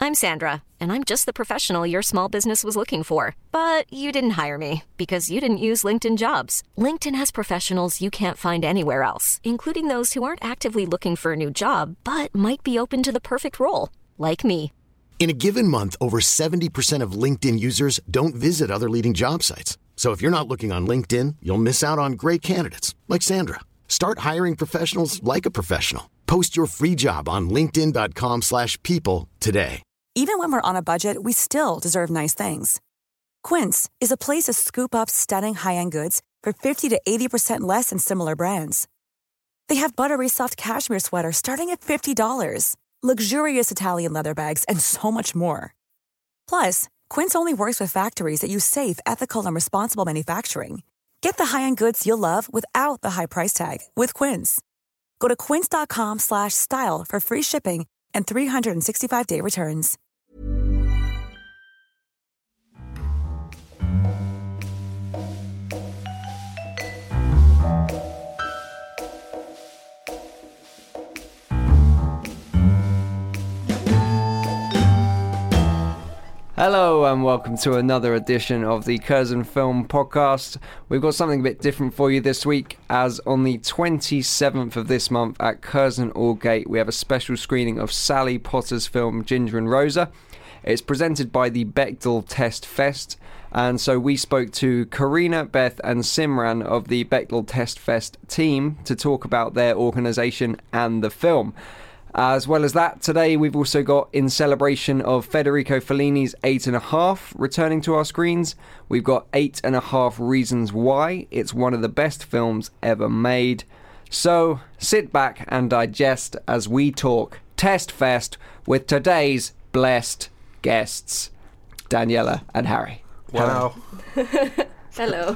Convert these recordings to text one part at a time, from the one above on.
I'm Sandra, and I'm just the professional your small business was looking for. But you didn't hire me because you didn't use LinkedIn Jobs. LinkedIn has professionals you can't find anywhere else, including those who aren't actively looking for a new job, but might be open to the perfect role, like me. In a given month, over 70% of LinkedIn users don't visit other leading job sites. So if you're not looking on LinkedIn, you'll miss out on great candidates like Sandra. Start hiring professionals like a professional. Post your free job on linkedin.com/people today. Even when we're on a budget, we still deserve nice things. Quince is a place to scoop up stunning high-end goods for 50 to 80% less than similar brands. They have buttery soft cashmere sweaters starting at $50, luxurious Italian leather bags, and so much more. Plus, Quince only works with factories that use safe, ethical, and responsible manufacturing. Get the high-end goods you'll love without the high price tag with Quince. Go to quince.com/style for free shipping and 365-day returns. Hello and welcome to another edition of the Curzon Film Podcast. We've got something a bit different for you this week, as on the 27th of this month at Curzon Aldgate we have a special screening of Sally Potter's film Ginger and Rosa. It's presented by the Bechdel Test Fest, and so we spoke to Karina, Beth and Simran of the Bechdel Test Fest team to talk about their organisation and the film. As well as that, today we've also got, in celebration of Federico Fellini's 8.5 returning to our screens, we've got 8.5 Reasons Why. It's one of the best films ever made. So sit back and digest as we talk Test Fest with today's blessed guests, Daniela and Harry. Wow. Hello.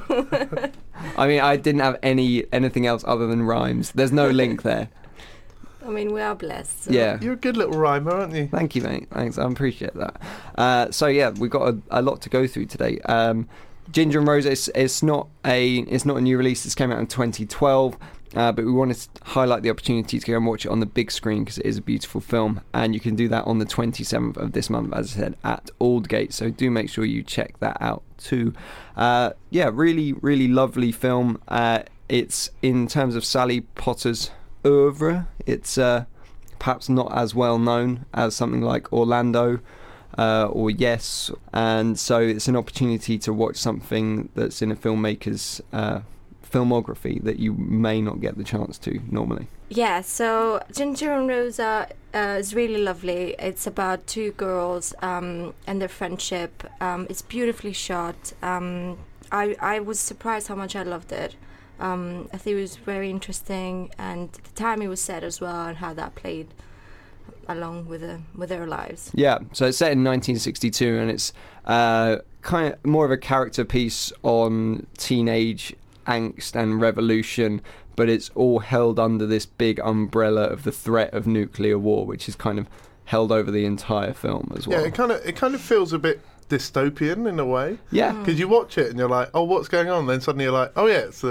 I mean, I didn't have anything else other than rhymes. There's no link there. I mean, we are blessed. So. Yeah. You're a good little rhymer, aren't you? Thank you, mate. Thanks. I appreciate that. So yeah, we've got a lot to go through today. Ginger and Rosa it's not a new release. This came out in 2012, but we wanted to highlight the opportunity to go and watch it on the big screen because it is a beautiful film, and you can do that on the 27th of this month, as I said, at Aldgate. So do make sure you check that out too. Yeah, really, really lovely film. It's, in terms of Sally Potter's oeuvre, it's perhaps not as well known as something like Orlando or Yes, and so it's an opportunity to watch something that's in a filmmaker's filmography that you may not get the chance to normally. Yeah, so Ginger and Rosa is really lovely. It's about two girls and their friendship. It's beautifully shot. I was surprised how much I loved it. I think it was very interesting, and the time it was set as well, and how that played along with their lives. Yeah, so it's set in 1962, and it's kind of more of a character piece on teenage angst and revolution, but it's all held under this big umbrella of the threat of nuclear war, which is kind of held over the entire film as well. Yeah, it kind of feels a bit dystopian in a way. Yeah, because you watch it and you're like, oh, what's going on? And then suddenly you're like, oh yeah, it's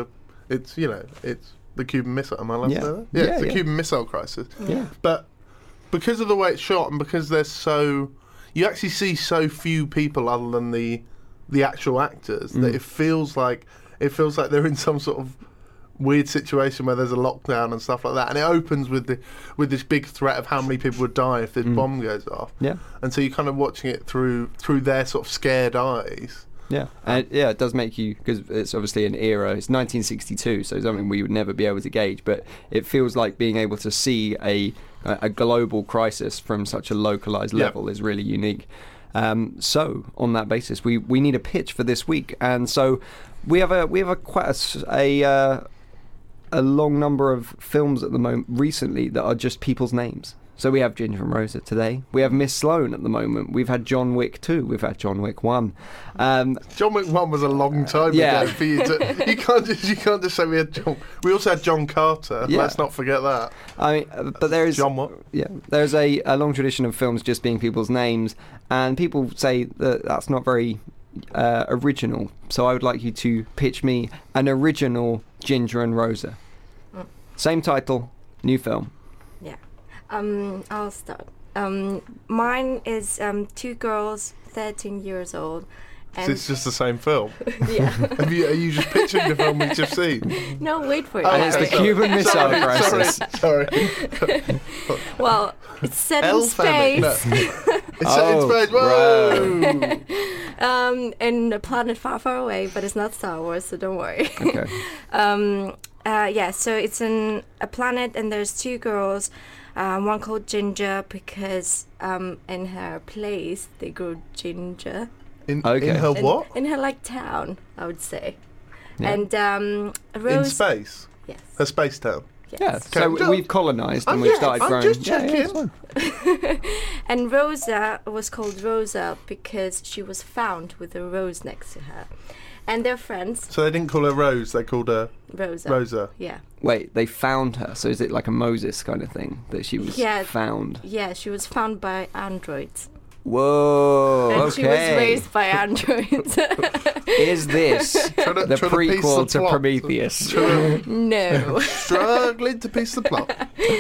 the Cuban Missile. Am I allowed to say that? Yeah, it's the Cuban Missile Crisis. Yeah, but because of the way it's shot and because you actually see so few people other than the actual actors that it feels like they're in some sort of weird situation where there's a lockdown and stuff like that, and it opens with this big threat of how many people would die if this bomb goes off. Yeah, and so you're kind of watching it through their sort of scared eyes. Yeah, and it does make you, because it's obviously an era, it's 1962, so something we would never be able to gauge, but it feels like being able to see a global crisis from such a localised level is really unique. So on that basis, we need a pitch for this week, and so we have quite a long number of films at the moment recently that are just people's names. So we have Ginger and Rosa today. We have Miss Sloane at the moment. We've had John Wick 2. We've had John Wick 1. John Wick 1 was a long time ago for you to... You can't just say we had John... We also had John Carter. Yeah. Let's not forget that. I mean, but there is... John what? Yeah. There's a long tradition of films just being people's names, and people say that that's not very original. So I would like you to pitch me an original Ginger and Rosa. Same title, new film. Yeah. I'll start. Mine is 2 girls, 13 years old. So it's just the same film. Yeah. Are you just picturing the film we've just seen? No, wait for it. And it's the Cuban Missile Crisis. Sorry. Well, it's set in L-family. space. No. It's set in space. Whoa! In a planet far, far away, but it's not Star Wars, so don't worry. Okay. So it's a planet, and there's 2 girls. One called Ginger because in her place they grew ginger. In her what? In her town, I would say. Yeah. And Rose. In space. Yes. Her space town. Yes. Yeah, so we've colonised and we've started growing. I'm just checking. Yeah, it's fine. And Rosa was called Rosa because she was found with a rose next to her. And they're friends. So they didn't call her Rose, they called her Rosa. Yeah. Wait, they found her. So is it like a Moses kind of thing that she was found? Yeah, she was found by androids. Whoa, And okay. she was raised by androids. Is this the prequel to plot. Prometheus? No. Struggling to piece the plot.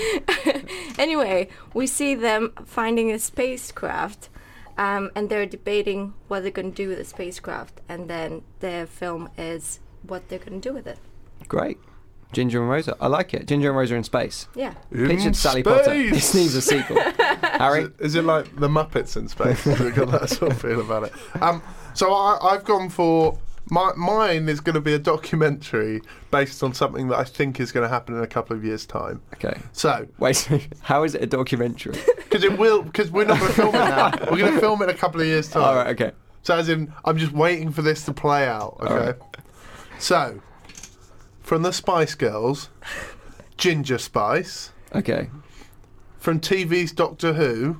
Anyway, we see them finding a spacecraft, and they're debating what they're going to do with the spacecraft, and then their film is what they're going to do with it. Great. Ginger and Rosa. I like it. Ginger and Rosa in space. Yeah. Pictured Sally Potter. This needs a sequel. Harry? Is it like the Muppets in space? Has it got that sort of feel about it? So I've gone for... Mine is going to be a documentary based on something that I think is going to happen in a couple of years' time. Okay. So... Wait, how is it a documentary? Because we're not going to film it now. We're going to film it in a couple of years' time. All right, okay. So as in, I'm just waiting for this to play out, okay? Right. So, from the Spice Girls, Ginger Spice. Okay. From TV's Doctor Who,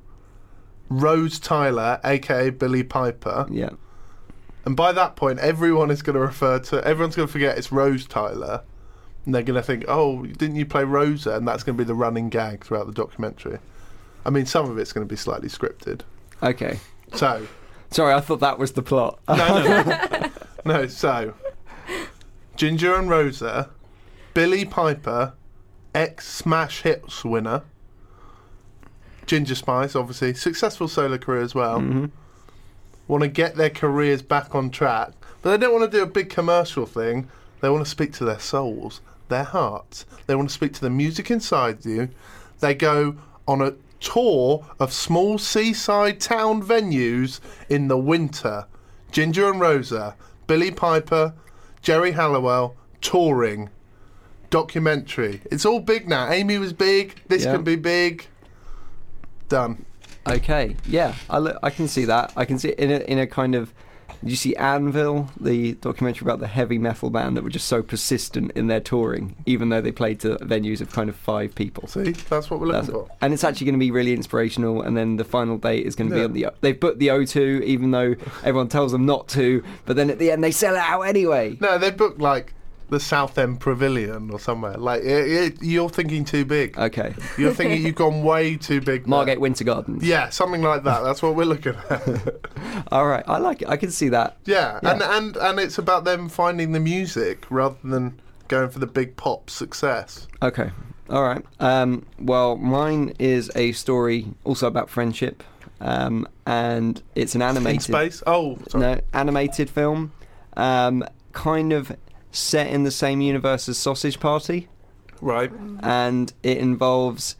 Rose Tyler, a.k.a. Billie Piper. Yeah. And by that point, everyone's going to forget it's Rose Tyler. And they're going to think, oh, didn't you play Rosa? And that's going to be the running gag throughout the documentary. I mean, some of it's going to be slightly scripted. Okay. So... Sorry, I thought that was the plot. No, so... Ginger and Rosa, Billie Piper, ex-Smash Hits winner, Ginger Spice, obviously, successful solo career as well, want to get their careers back on track, but they don't want to do a big commercial thing. They want to speak to their souls, their hearts. They want to speak to the music inside you. They go on a tour of small seaside town venues in the winter. Ginger and Rosa, Billie Piper, Jerry Halliwell, touring, documentary. It's all big now. Amy was big. This can be big. Done. Okay, yeah, I can see that. I can see it in a kind of... Did you see Anvil, the documentary about the heavy metal band that were just so persistent in their touring, even though they played to venues of kind of 5 people? See, that's what we're looking for. And it's actually going to be really inspirational, and then the final date is going to be on the... They've booked the O2, even though everyone tells them not to, but then at the end they sell it out anyway. No, they booked, like, the Southend Pavilion or somewhere. Like, you're thinking too big. Okay. You're thinking you've gone way too big. Margate Winter Gardens. Yeah, something like that. That's what we're looking at. All right, I like it. I can see that. Yeah. And it's about them finding the music rather than going for the big pop success. Okay. All right. Well, mine is a story also about friendship, and it's an animated... In space? Oh, sorry. No, animated film, kind of set in the same universe as Sausage Party. Right. And it involves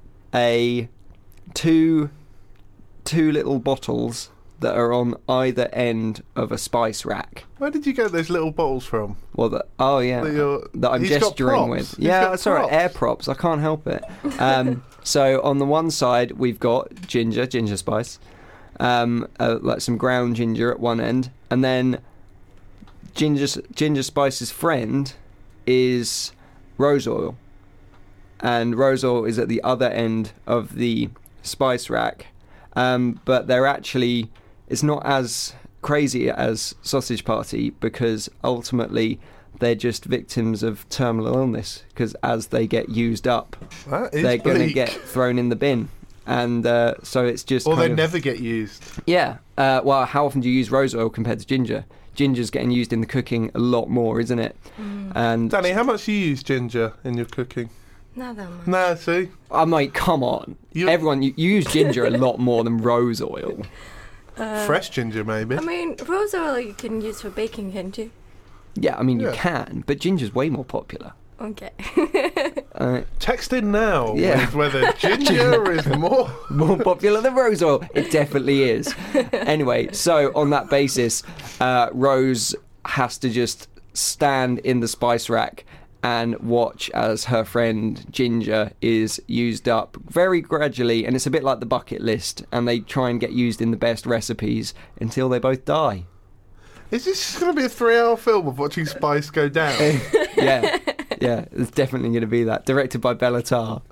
two little bottles that are on either end of a spice rack. Where did you get those little bottles from? Well, that I'm He's got gesturing props. with. He's Yeah, got that's all right. props. Air props. I can't help it. So on the one side we've got ginger spice, like some ground ginger at one end, and then Ginger Spice's friend is rose oil, and rose oil is at the other end of the spice rack, but they're actually, it's not as crazy as Sausage Party, because ultimately they're just victims of terminal illness, because as they get used up, they're going to get thrown in the bin, and so it's just or kind they of, never get used. yeah. Well, how often do you use rose oil compared to ginger? Ginger's getting used in the cooking a lot more, isn't it? And Danny, how much do you use ginger in your cooking? Not that much. Nah, see? I'm like, come on. Everyone, you use ginger a lot more than rose oil. Fresh ginger, maybe. I mean, rose oil you can use for baking, can't you? Yeah, I mean, you can, but ginger's way more popular. Okay. Text in now Yeah. with whether ginger is more popular than rose oil. It definitely is. Anyway, so on that basis, Rose has to just stand in the spice rack and watch as her friend Ginger is used up very gradually, and it's a bit like the bucket list, and they try and get used in the best recipes until they both die. Is this going to be a 3-hour film of watching spice go down? Yeah, it's definitely going to be that. Directed by Bella Tarr.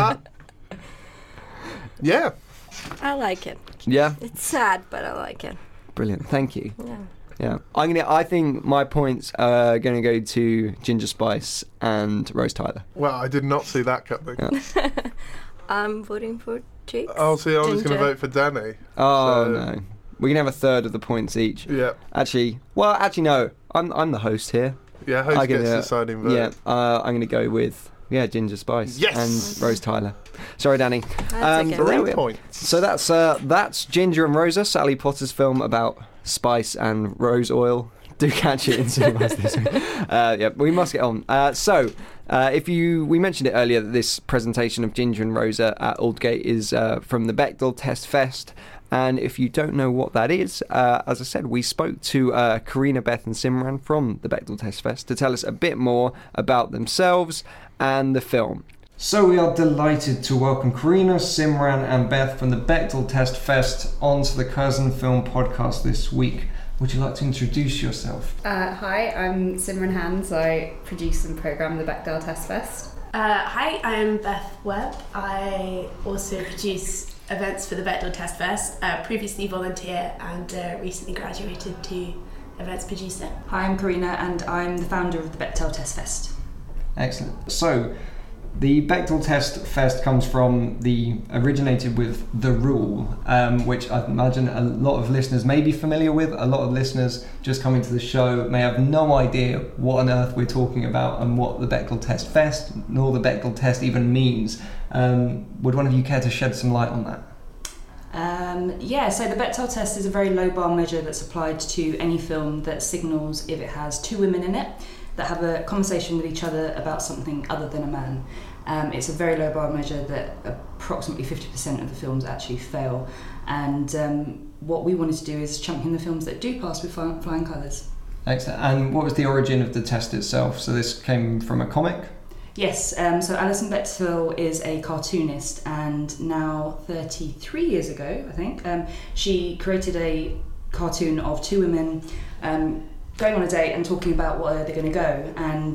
Yeah. I like it. Yeah? It's sad, but I like it. Brilliant, thank you. Yeah. I think my points are going to go to Ginger Spice and Rose Tyler. Well, I did not see that coming. Yeah. I'm voting for Jake. Oh, see, I was going to Ginger. vote for Danny. Oh, So- no. We can have a third of the points each. Yeah. Actually, no. I'm the host here. Yeah, host gets the deciding vote. Yeah, I'm going to go with Ginger Spice Yes! and Rose Tyler. Sorry, Danny. That's okay. there we 3 are. points. So that's Ginger and Rosa, Sally Potter's film about spice and rose oil. Do catch it in cinemas this week. We must get on. We mentioned it earlier that this presentation of Ginger and Rosa at Aldgate is from the Bechdel Test Fest. And if you don't know what that is, as I said, we spoke to Karina, Beth and Simran from the Bechdel Test Fest to tell us a bit more about themselves and the film. So we are delighted to welcome Karina, Simran and Beth from the Bechdel Test Fest onto the Curzon Film Podcast this week. Would you like to introduce yourself? Hi, I'm Simran Hands. I produce and programme the Bechdel Test Fest. Hi, I'm Beth Webb. I also produce events for the Bechdel Test Fest, previously volunteer and recently graduated to events producer. Hi, I'm Karina and I'm the founder of the Bechdel Test Fest. Excellent. So, the Bechdel Test Fest originated with The Rule, which I imagine a lot of listeners may be familiar with. A lot of listeners just coming to the show may have no idea what on earth we're talking about and what the Bechdel Test Fest, nor the Bechdel Test even means. Would one of you care to shed some light on that? So the Bechdel test is a very low bar measure that's applied to any film that signals if it has two women in it that have a conversation with each other about something other than a man. It's a very low bar measure that approximately 50% of the films actually fail. And what we wanted to do is champion the films that do pass with flying colours. Excellent. And what was the origin of the test itself? So this came from a comic? Yes, so Alison Bechdel is a cartoonist, and now 33 years ago, I think, she created a cartoon of two women going on a date and talking about where they're going to go, and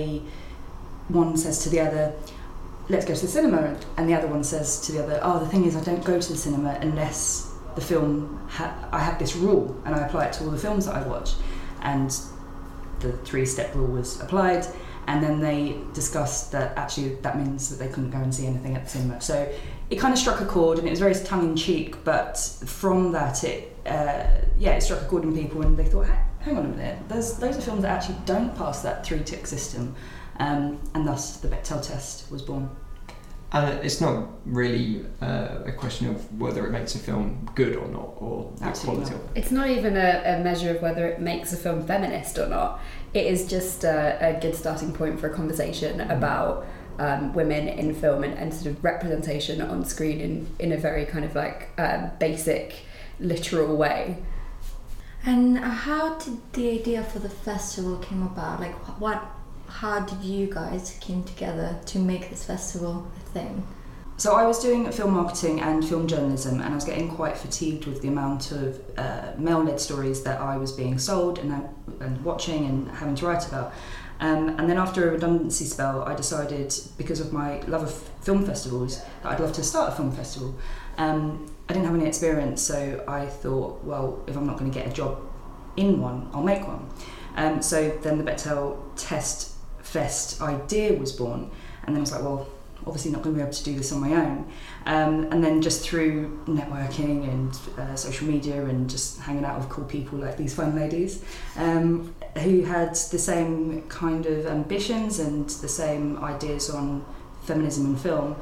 one says to the other, let's go to the cinema, and the other one says to the other, the thing is I don't go to the cinema unless the film, I have this rule and I apply it to all the films that I watch, and the 3-step rule was applied. And then they discussed that actually that means that they couldn't go and see anything at the cinema. So it kind of struck a chord, and it was very tongue-in-cheek, but from that it struck a chord in people, and they thought, hang on a minute, those are films that actually don't pass that 3-tick system, and thus the Bechdel test was born. And it's not really a question of whether it makes a film good or not, or the quality of it. It's not even a measure of whether it makes a film feminist or not. It is just a good starting point for a conversation about women in film and sort of representation on screen in a very kind of like basic, literal way. And how did the idea for the festival came about? Like, how did you guys came together to make this festival a thing? So I was doing film marketing and film journalism, and I was getting quite fatigued with the amount of male-led stories that I was being sold and watching and having to write about. And then after a redundancy spell, I decided, because of my love of film festivals, that I'd love to start a film festival. I didn't have any experience, so I thought, well, if I'm not going to get a job in one, I'll make one. So then the Bechdel Test Fest idea was born, and then I was like, well, obviously not going to be able to do this on my own. And then just through networking and social media and just hanging out with cool people like these fun ladies who had the same kind of ambitions and the same ideas on feminism in film,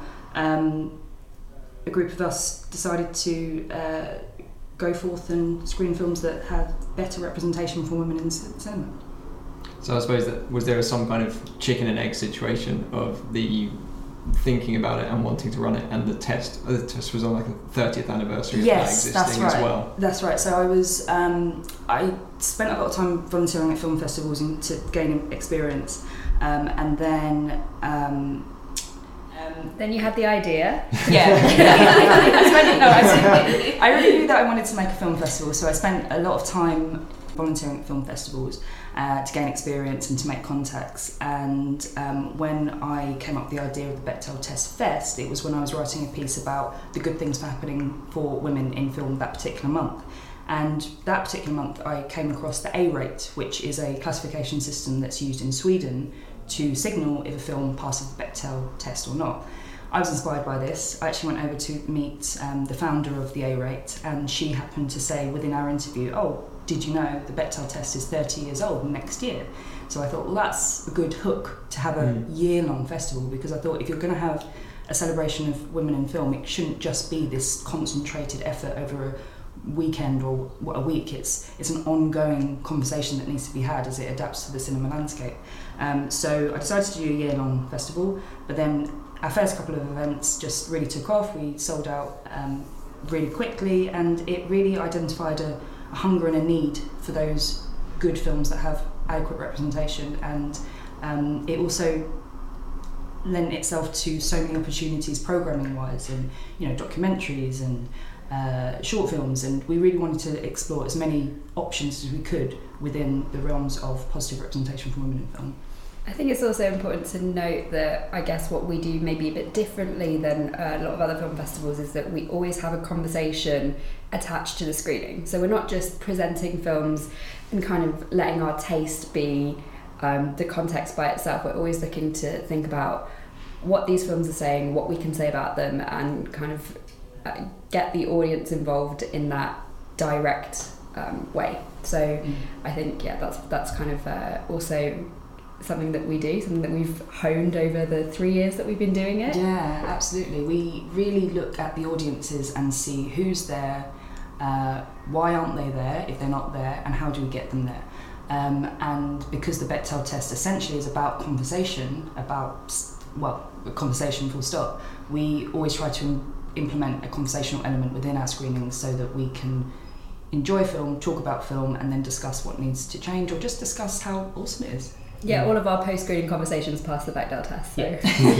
a group of us decided to go forth and screen films that had better representation for women in cinema. So I suppose was there some kind of chicken and egg situation of the thinking about it and wanting to run it, and the test was on like the 30th anniversary of that existing as well? That's right. So I was I spent a lot of time volunteering at film festivals to gain experience, and then you had the idea. Yeah. I really knew that I wanted to make a film festival, so I spent a lot of time volunteering at film festivals to gain experience and to make contacts. And when I came up with the idea of the Bechdel Test Fest, it was when I was writing a piece about the good things happening for women in film that particular month. And that particular month I came across the A-rate, which is a classification system that's used in Sweden to signal if a film passes the Bechdel test or not. I was inspired by this. I actually went over to meet the founder of the A-rate, and she happened to say within our interview, "Oh, did you know the Bechdel test is 30 years old next year?" So I thought, well, that's a good hook to have a year-long festival, because I thought if you're going to have a celebration of women in film, it shouldn't just be this concentrated effort over a weekend or a week. It's an ongoing conversation that needs to be had as it adapts to the cinema landscape. So I decided to do a year-long festival, but then our first couple of events just really took off. We sold out really quickly, and it really identified a hunger and a need for those good films that have adequate representation, and it also lent itself to so many opportunities programming wise, and documentaries and short films, and we really wanted to explore as many options as we could within the realms of positive representation for women in film. I think it's also important to note that I guess what we do maybe a bit differently than a lot of other film festivals is that we always have a conversation attached to the screening. So we're not just presenting films and kind of letting our taste be the context by itself. We're always looking to think about what these films are saying, what we can say about them, and kind of get the audience involved in that direct way. So I think that's kind of also something that we do, something that we've honed over the 3 years that we've been doing it. Yeah, absolutely. We really look at the audiences and see who's there, why aren't they there if they're not there, and how do we get them there. And because the Bechdel test essentially is about conversation, a conversation full stop, we always try to implement a conversational element within our screenings so that we can enjoy film, talk about film, and then discuss what needs to change, or just discuss how awesome it is. Yeah, all of our post-screening conversations pass the Bechdel test. So.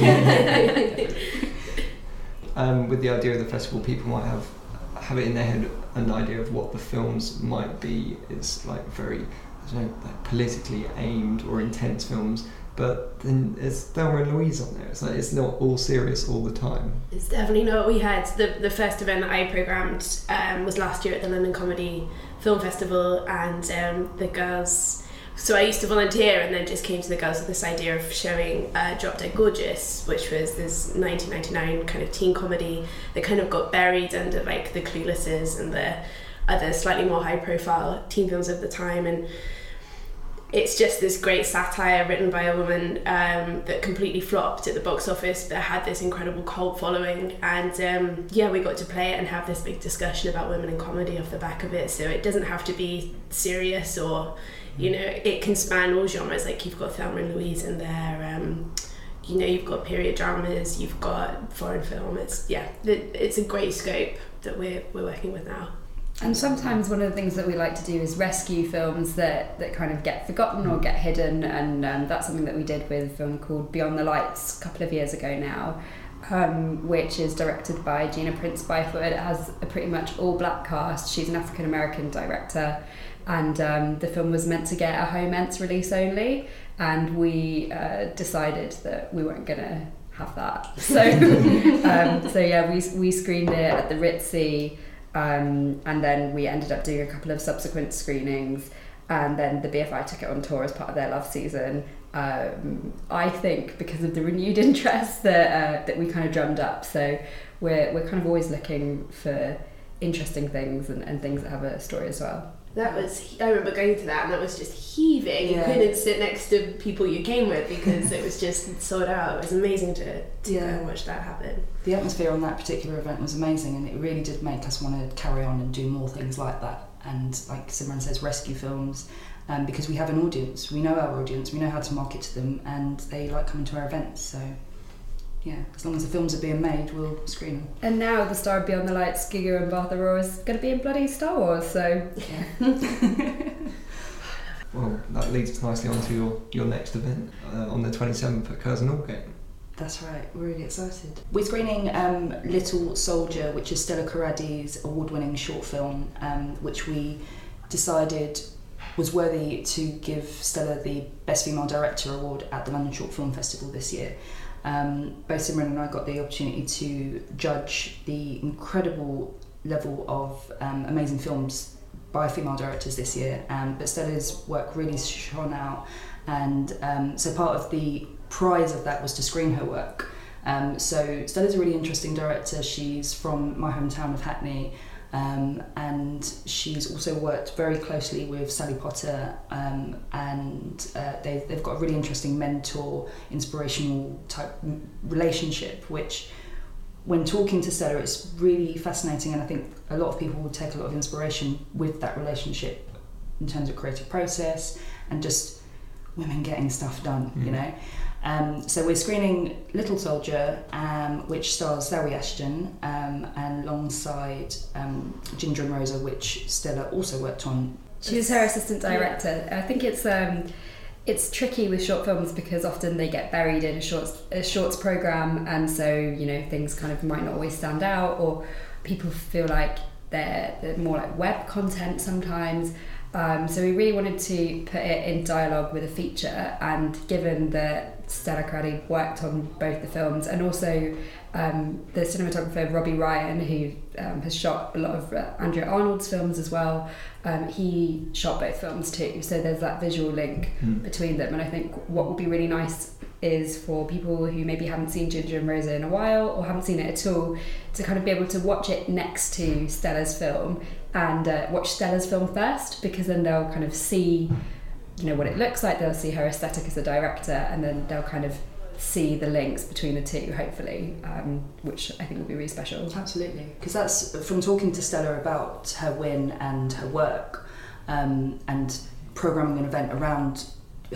With the idea of the festival, people might have it in their head an idea of what the films might be. It's like very, I don't know, like politically aimed or intense films. But then there's Thelma and Louise on there. It's like it's not all serious all the time. It's definitely not what we had. The first event that I programmed was last year at the London Comedy Film Festival, and the girls. So I used to volunteer, and then just came to the girls with this idea of showing Drop Dead Gorgeous, which was this 1999 kind of teen comedy that kind of got buried under like the Cluelesses and the other slightly more high-profile teen films of the time, and it's just this great satire written by a woman that completely flopped at the box office but had this incredible cult following, and we got to play it and have this big discussion about women in comedy off the back of it. So it doesn't have to be serious, or it can span all genres. Like you've got Thelma and Louise in there, you've got period dramas, you've got foreign film. It's a great scope that we're working with now. And sometimes one of the things that we like to do is rescue films that kind of get forgotten or get hidden, and that's something that we did with a film called Beyond the Lights a couple of years ago now, which is directed by Gina Prince Byford. It has a pretty much all black cast. She's an African American director, and the film was meant to get a home ents release only, and we decided that we weren't going to have that. So we screened it at the Ritzy. And then we ended up doing a couple of subsequent screenings, and then the BFI took it on tour as part of their Love season. I think because of the renewed interest that we kind of drummed up. So we're kind of always looking for interesting things and things that have a story as well. That was, I remember going to that and that was just heaving. Yeah. You couldn't sit next to people you came with because it was just sold out. It was amazing to go and watch that happen. The atmosphere on that particular event was amazing, and it really did make us want to carry on and do more things like that. And like Simran says, rescue films, because we have an audience. We know our audience, we know how to market to them, and they like coming to our events. So yeah, as long as the films are being made, we'll screen them. And now the star of Beyond the Lights, Giga and Bartha Rohr, is going to be in bloody Star Wars, so... Yeah. Well, that leads us nicely on to your next event on the 27th at Curzon Aldgate. That's right, we're really excited. We're screening Little Soldier, which is Stella Corradi's award-winning short film, which we decided was worthy to give Stella the Best Female Director Award at the London Short Film Festival this year. Both Simran and I got the opportunity to judge the incredible level of amazing films by female directors this year, but Stella's work really shone out, and so part of the prize of that was to screen her work. So Stella's a really interesting director. She's from my hometown of Hackney, and she's also worked very closely with Sally Potter, and they've got a really interesting mentor, inspirational type relationship, which when talking to Stella it's really fascinating, and I think a lot of people will take a lot of inspiration with that relationship in terms of creative process and just women getting stuff done, you know. So we're screening Little Soldier, which stars Zawe Ashton, and alongside Ginger and Rosa, which Stella also worked on. She was her assistant director. I think it's tricky with short films because often they get buried in a shorts program, and so, you know, things kind of might not always stand out, or people feel like they're more like web content sometimes. So we really wanted to put it in dialogue with a feature, and given that Stella Corradi worked on both the films, and also the cinematographer Robbie Ryan, who has shot a lot of Andrea Arnold's films as well, he shot both films too, so there's that visual link between them. And I think what would be really nice is for people who maybe haven't seen Ginger and Rosa in a while, or haven't seen it at all, to kind of be able to watch it next to Stella's film, and watch Stella's film first, because then they'll kind of see, you know, what it looks like, they'll see her aesthetic as a director, and then they'll kind of see the links between the two, hopefully, which I think will be really special. Absolutely, because that's from talking to Stella about her win and her work, and programming an event around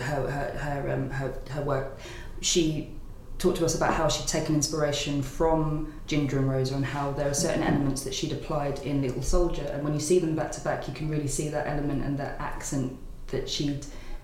her work. She talked to us about how she'd taken inspiration from Ginger and Rosa, and how there are certain elements that she'd applied in Little Soldier, and when you see them back to back, you can really see that element and that accent that she'd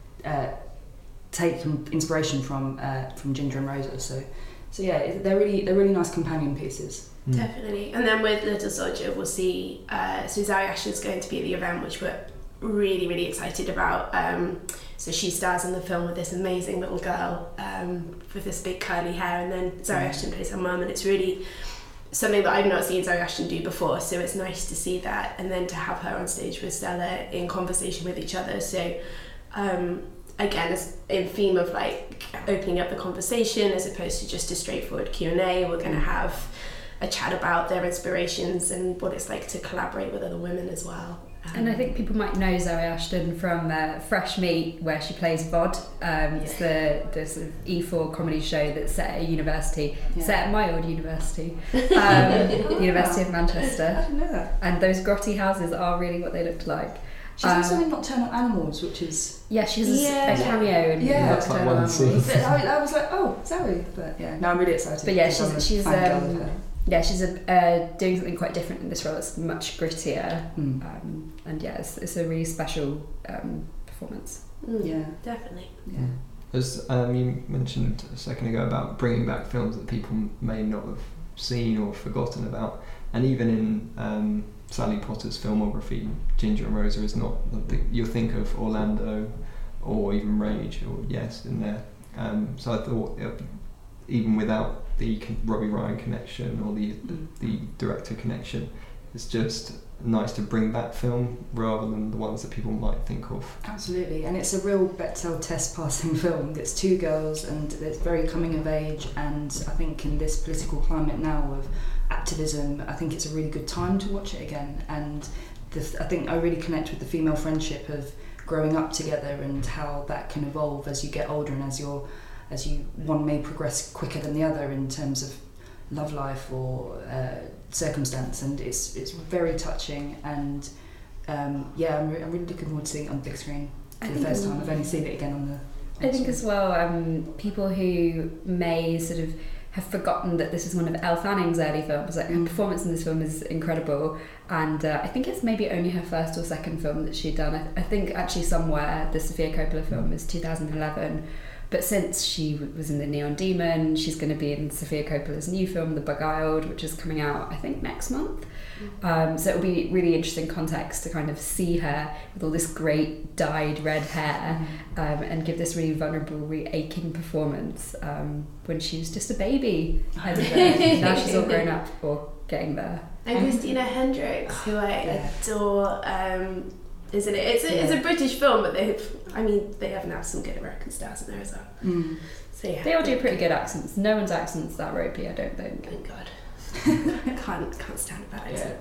taken inspiration from Ginger and Rosa. So yeah, they're really nice companion pieces. Definitely. And then with Little Soldier, we'll see so Zawe Ashton's going to be at the event, which we're really, really excited about. So she stars in the film with this amazing little girl with this big curly hair, and then Zawe Ashton plays her mum, and it's really something that I've not seen Zawe Ashton do before, so it's nice to see that, and then to have her on stage with Stella in conversation with each other. So again, it's in theme of like opening up the conversation as opposed to just a straightforward Q&A. We're going to have a chat about their inspirations and what it's like to collaborate with other women as well. And I think people might know Zawe Ashton from Fresh Meat, where she plays Vod. It's the sort of E4 comedy show that's set at a university, set at my old university, the University of Manchester. I didn't know that. And those grotty houses are really what they looked like. She's also in Nocturnal Animals, which is... Yeah, she's a cameo in That's like one scene. I was like, oh, Zawe. But yeah, no, I'm really excited. But yeah, she's doing something quite different in this role. It's much grittier, and yeah, it's a really special performance. Yeah, definitely. Yeah. As you mentioned a second ago about bringing back films that people may not have seen or forgotten about, and even in Sally Potter's filmography, Ginger and Rosa is not. You'll think of Orlando or even Rage or Yes in there. So I thought, even without the Robbie Ryan connection or the director connection, it's just nice to bring back film rather than the ones that people might think of. Absolutely, and it's a real Bechdel test passing film. It's two girls and it's very coming of age, and I think in this political climate now of activism, I think it's a really good time to watch it again. And I think I really connect with the female friendship of growing up together and how that can evolve as you get older and as you one may progress quicker than the other in terms of love life or circumstance, and it's very touching. And I'm really looking forward to seeing it on the big screen for the first time. I've only seen it again on the. I think as well, people who may sort of have forgotten that this is one of Elle Fanning's early films. Like, her performance in this film is incredible, and I think it's maybe only her first or second film that she'd done. I think actually somewhere the Sofia Coppola film is 2011, but since she was in The Neon Demon, she's going to be in Sofia Coppola's new film, The Beguiled, which is coming out, I think, next month. So it'll be really interesting context to kind of see her with all this great dyed red hair and give this really vulnerable, really aching performance when she was just a baby. Now she's all grown up or getting there. And Christina Hendricks, who I adore, isn't it? It's a British film, but they have now some good American stars in there as well. So yeah, they all do pretty good accents. No one's accent's that ropey, I don't think. Thank God. can't stand a bad accent.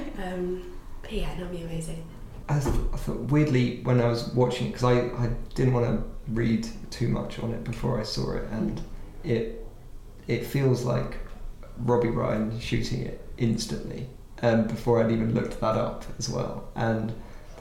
But yeah, it'll be amazing. I thought weirdly when I was watching it, because I didn't want to read too much on it before I saw it, and it feels like Robbie Ryan shooting it instantly, before I'd even looked that up as well. And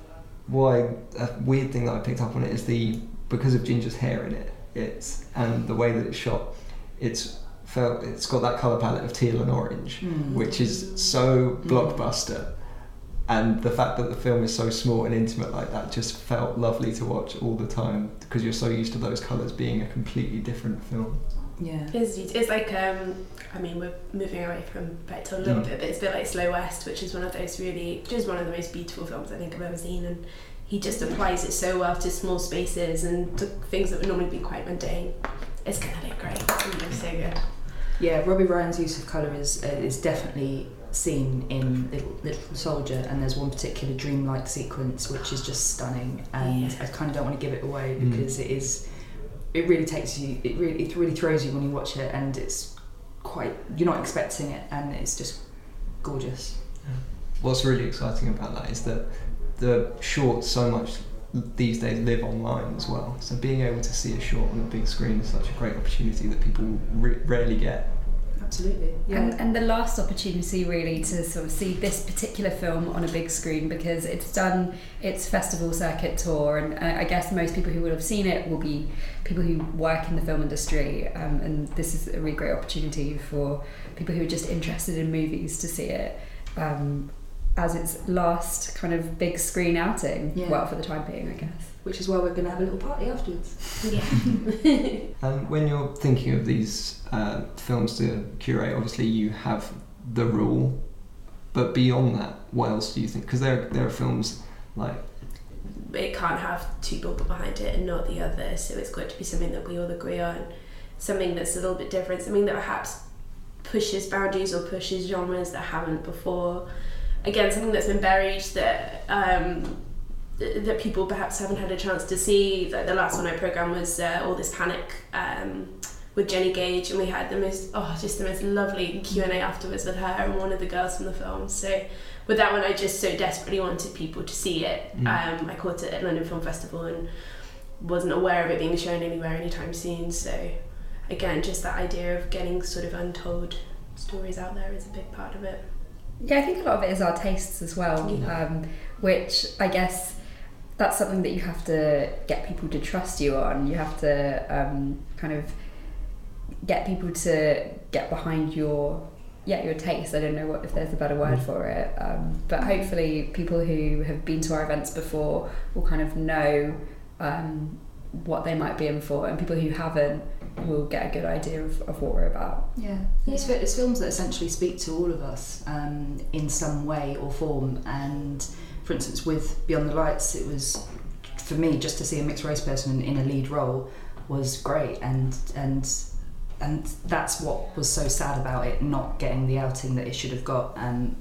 a weird thing that I picked up on it is because of Ginger's hair in it, and the way that it's shot, it's got that colour palette of teal and orange, which is so blockbuster, and the fact that the film is so small and intimate like that just felt lovely to watch all the time, because you're so used to those colours being a completely different film. Yeah, it's like we're moving away from Bechtel a little bit, but it's a bit like Slow West, which is one of the most beautiful films I think I've ever seen, and he just applies it so well to small spaces and to things that would normally be quite mundane. It's gonna look great. It's gonna look so good. Yeah, Robbie Ryan's use of colour is definitely seen in Little Soldier, and there's one particular dreamlike sequence which is just stunning, and I kind of don't want to give it away because it really takes you, it really throws you when you watch it, and it's you're not expecting it, and it's just gorgeous. What's really exciting about that is that the shorts so much these days live online as well, so being able to see a short on a big screen is such a great opportunity that people rarely get. Absolutely, yeah. And the last opportunity really to sort of see this particular film on a big screen, because it's done its festival circuit tour, and I guess most people who would have seen it will be people who work in the film industry, and this is a really great opportunity for people who are just interested in movies to see it as its last kind of big screen outing, well, for the time being, I guess. Which is why we're going to have a little party afterwards. Yeah. And when you're thinking of these films to curate, obviously you have the rule, but beyond that, what else do you think? Because there are films like... It can't have two people behind it and not the other, so it's got to be something that we all agree on, something that's a little bit different, something that perhaps pushes boundaries or pushes genres that haven't before. Again, something that's been buried that that people perhaps haven't had a chance to see. Like the last one I programmed was All This Panic with Jenny Gage, and we had the most lovely Q&A afterwards with her and one of the girls from the film. So with that one, I just so desperately wanted people to see it. I caught it at London Film Festival and wasn't aware of it being shown anywhere anytime soon. So again, just that idea of getting sort of untold stories out there is a big part of it. Yeah, I think a lot of it is our tastes as well, which I guess that's something that you have to get people to trust you on. You have to kind of get people to get behind your taste. I don't know if there's a better word for it, but hopefully people who have been to our events before will kind of know what they might be in for, and people who haven't will get a good idea of what we're about. It's films that essentially speak to all of us in some way or form, and for instance with Beyond the Lights, it was, for me, just to see a mixed race person in a lead role was great, and that's what was so sad about it not getting the outing that it should have got.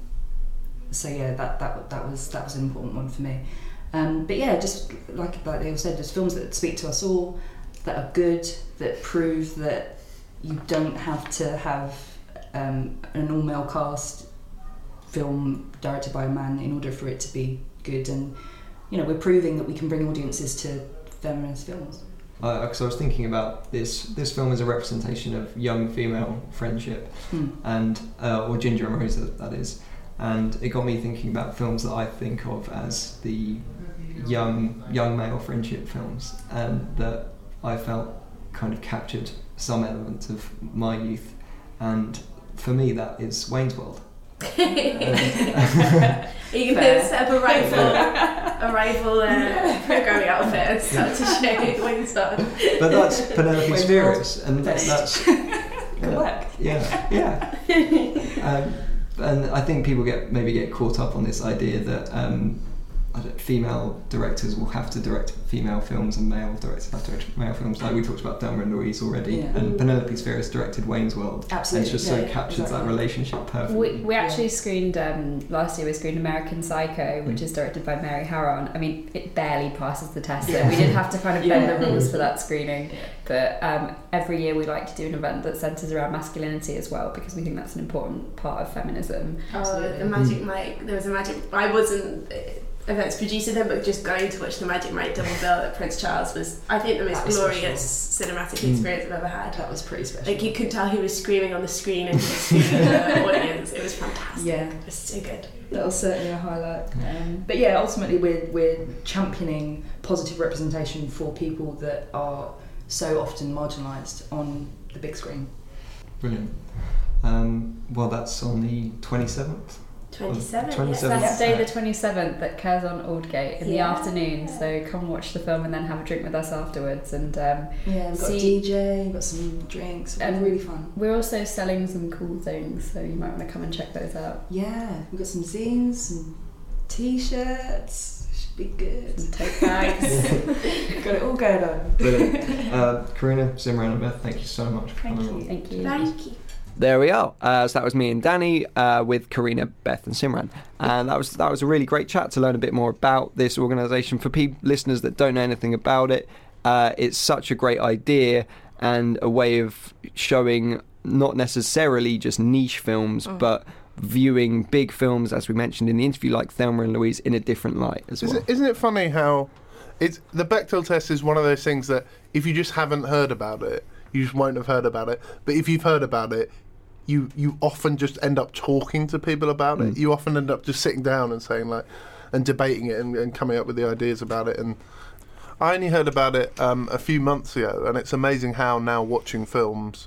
So yeah, that was an important one for me. But yeah, just like they all said, there's films that speak to us all, that are good, that prove that you don't have to have an all-male cast film directed by a man in order for it to be good. And we're proving that we can bring audiences to feminist films. Because I was thinking about this film is a representation of young female friendship, and or Ginger and Rosa, that is, and it got me thinking about films that I think of as the young male friendship films, and that I felt kind of captured some element of my youth, and for me that is Wayne's World. Are you going to set up a rival programming outfit and start to show Wayne's World? But that's Penelope Spheris, and that's good work. Yeah. And I think people get caught up on this idea that female directors will have to direct female films and male directors have to direct male films. Like we talked about Thelma and Louise already, and Penelope Spheris directed Wayne's World. Absolutely, and it's just captures that relationship perfectly. We actually screened last year. We screened American Psycho, which is directed by Mary Harron. I mean, it barely passes the test. So we did have to kind of bend the rules for that screening. But every year we like to do an event that centres around masculinity as well, because we think that's an important part of feminism. The Magic Mike. There was a Magic. I wasn't events producer then, but just going to watch the Magic Mike double bill at Prince Charles was, I think, the most glorious cinematic experience I've ever had. That was pretty special. Like, you could tell he was screaming on the screen and he was screaming at the audience. It was fantastic. Yeah, it was so good. That was certainly a highlight. But yeah, ultimately we're championing positive representation for people that are so often marginalised on the big screen. Brilliant. Well, that's on the 27th. 27th. Saturday the 27th at Curzon Aldgate in the afternoon, so come watch the film and then have a drink with us afterwards. And we've got a DJ, we've got some drinks, and really fun. We're also selling some cool things, so you might want to come and check those out. Yeah, we've got some zines, some t-shirts, should be good. Some tote bags. Got it all going on. Brilliant. Karina, Simran and Beth, thank you so much for coming on. Thank you. Thank you. There we are. So that was me and Danny with Karina, Beth and Simran. And that was a really great chat to learn a bit more about this organisation. For listeners that don't know anything about it, it's such a great idea and a way of showing not necessarily just niche films, but viewing big films, as we mentioned in the interview, like Thelma and Louise, in a different light as well. Isn't it funny how the Bechdel test is one of those things that if you just haven't heard about it, you just won't have heard about it. But if you've heard about it, you often just end up talking to people about it. You often end up just sitting down and saying and debating it and coming up with the ideas about it. And I only heard about it a few months ago, and it's amazing how now watching films,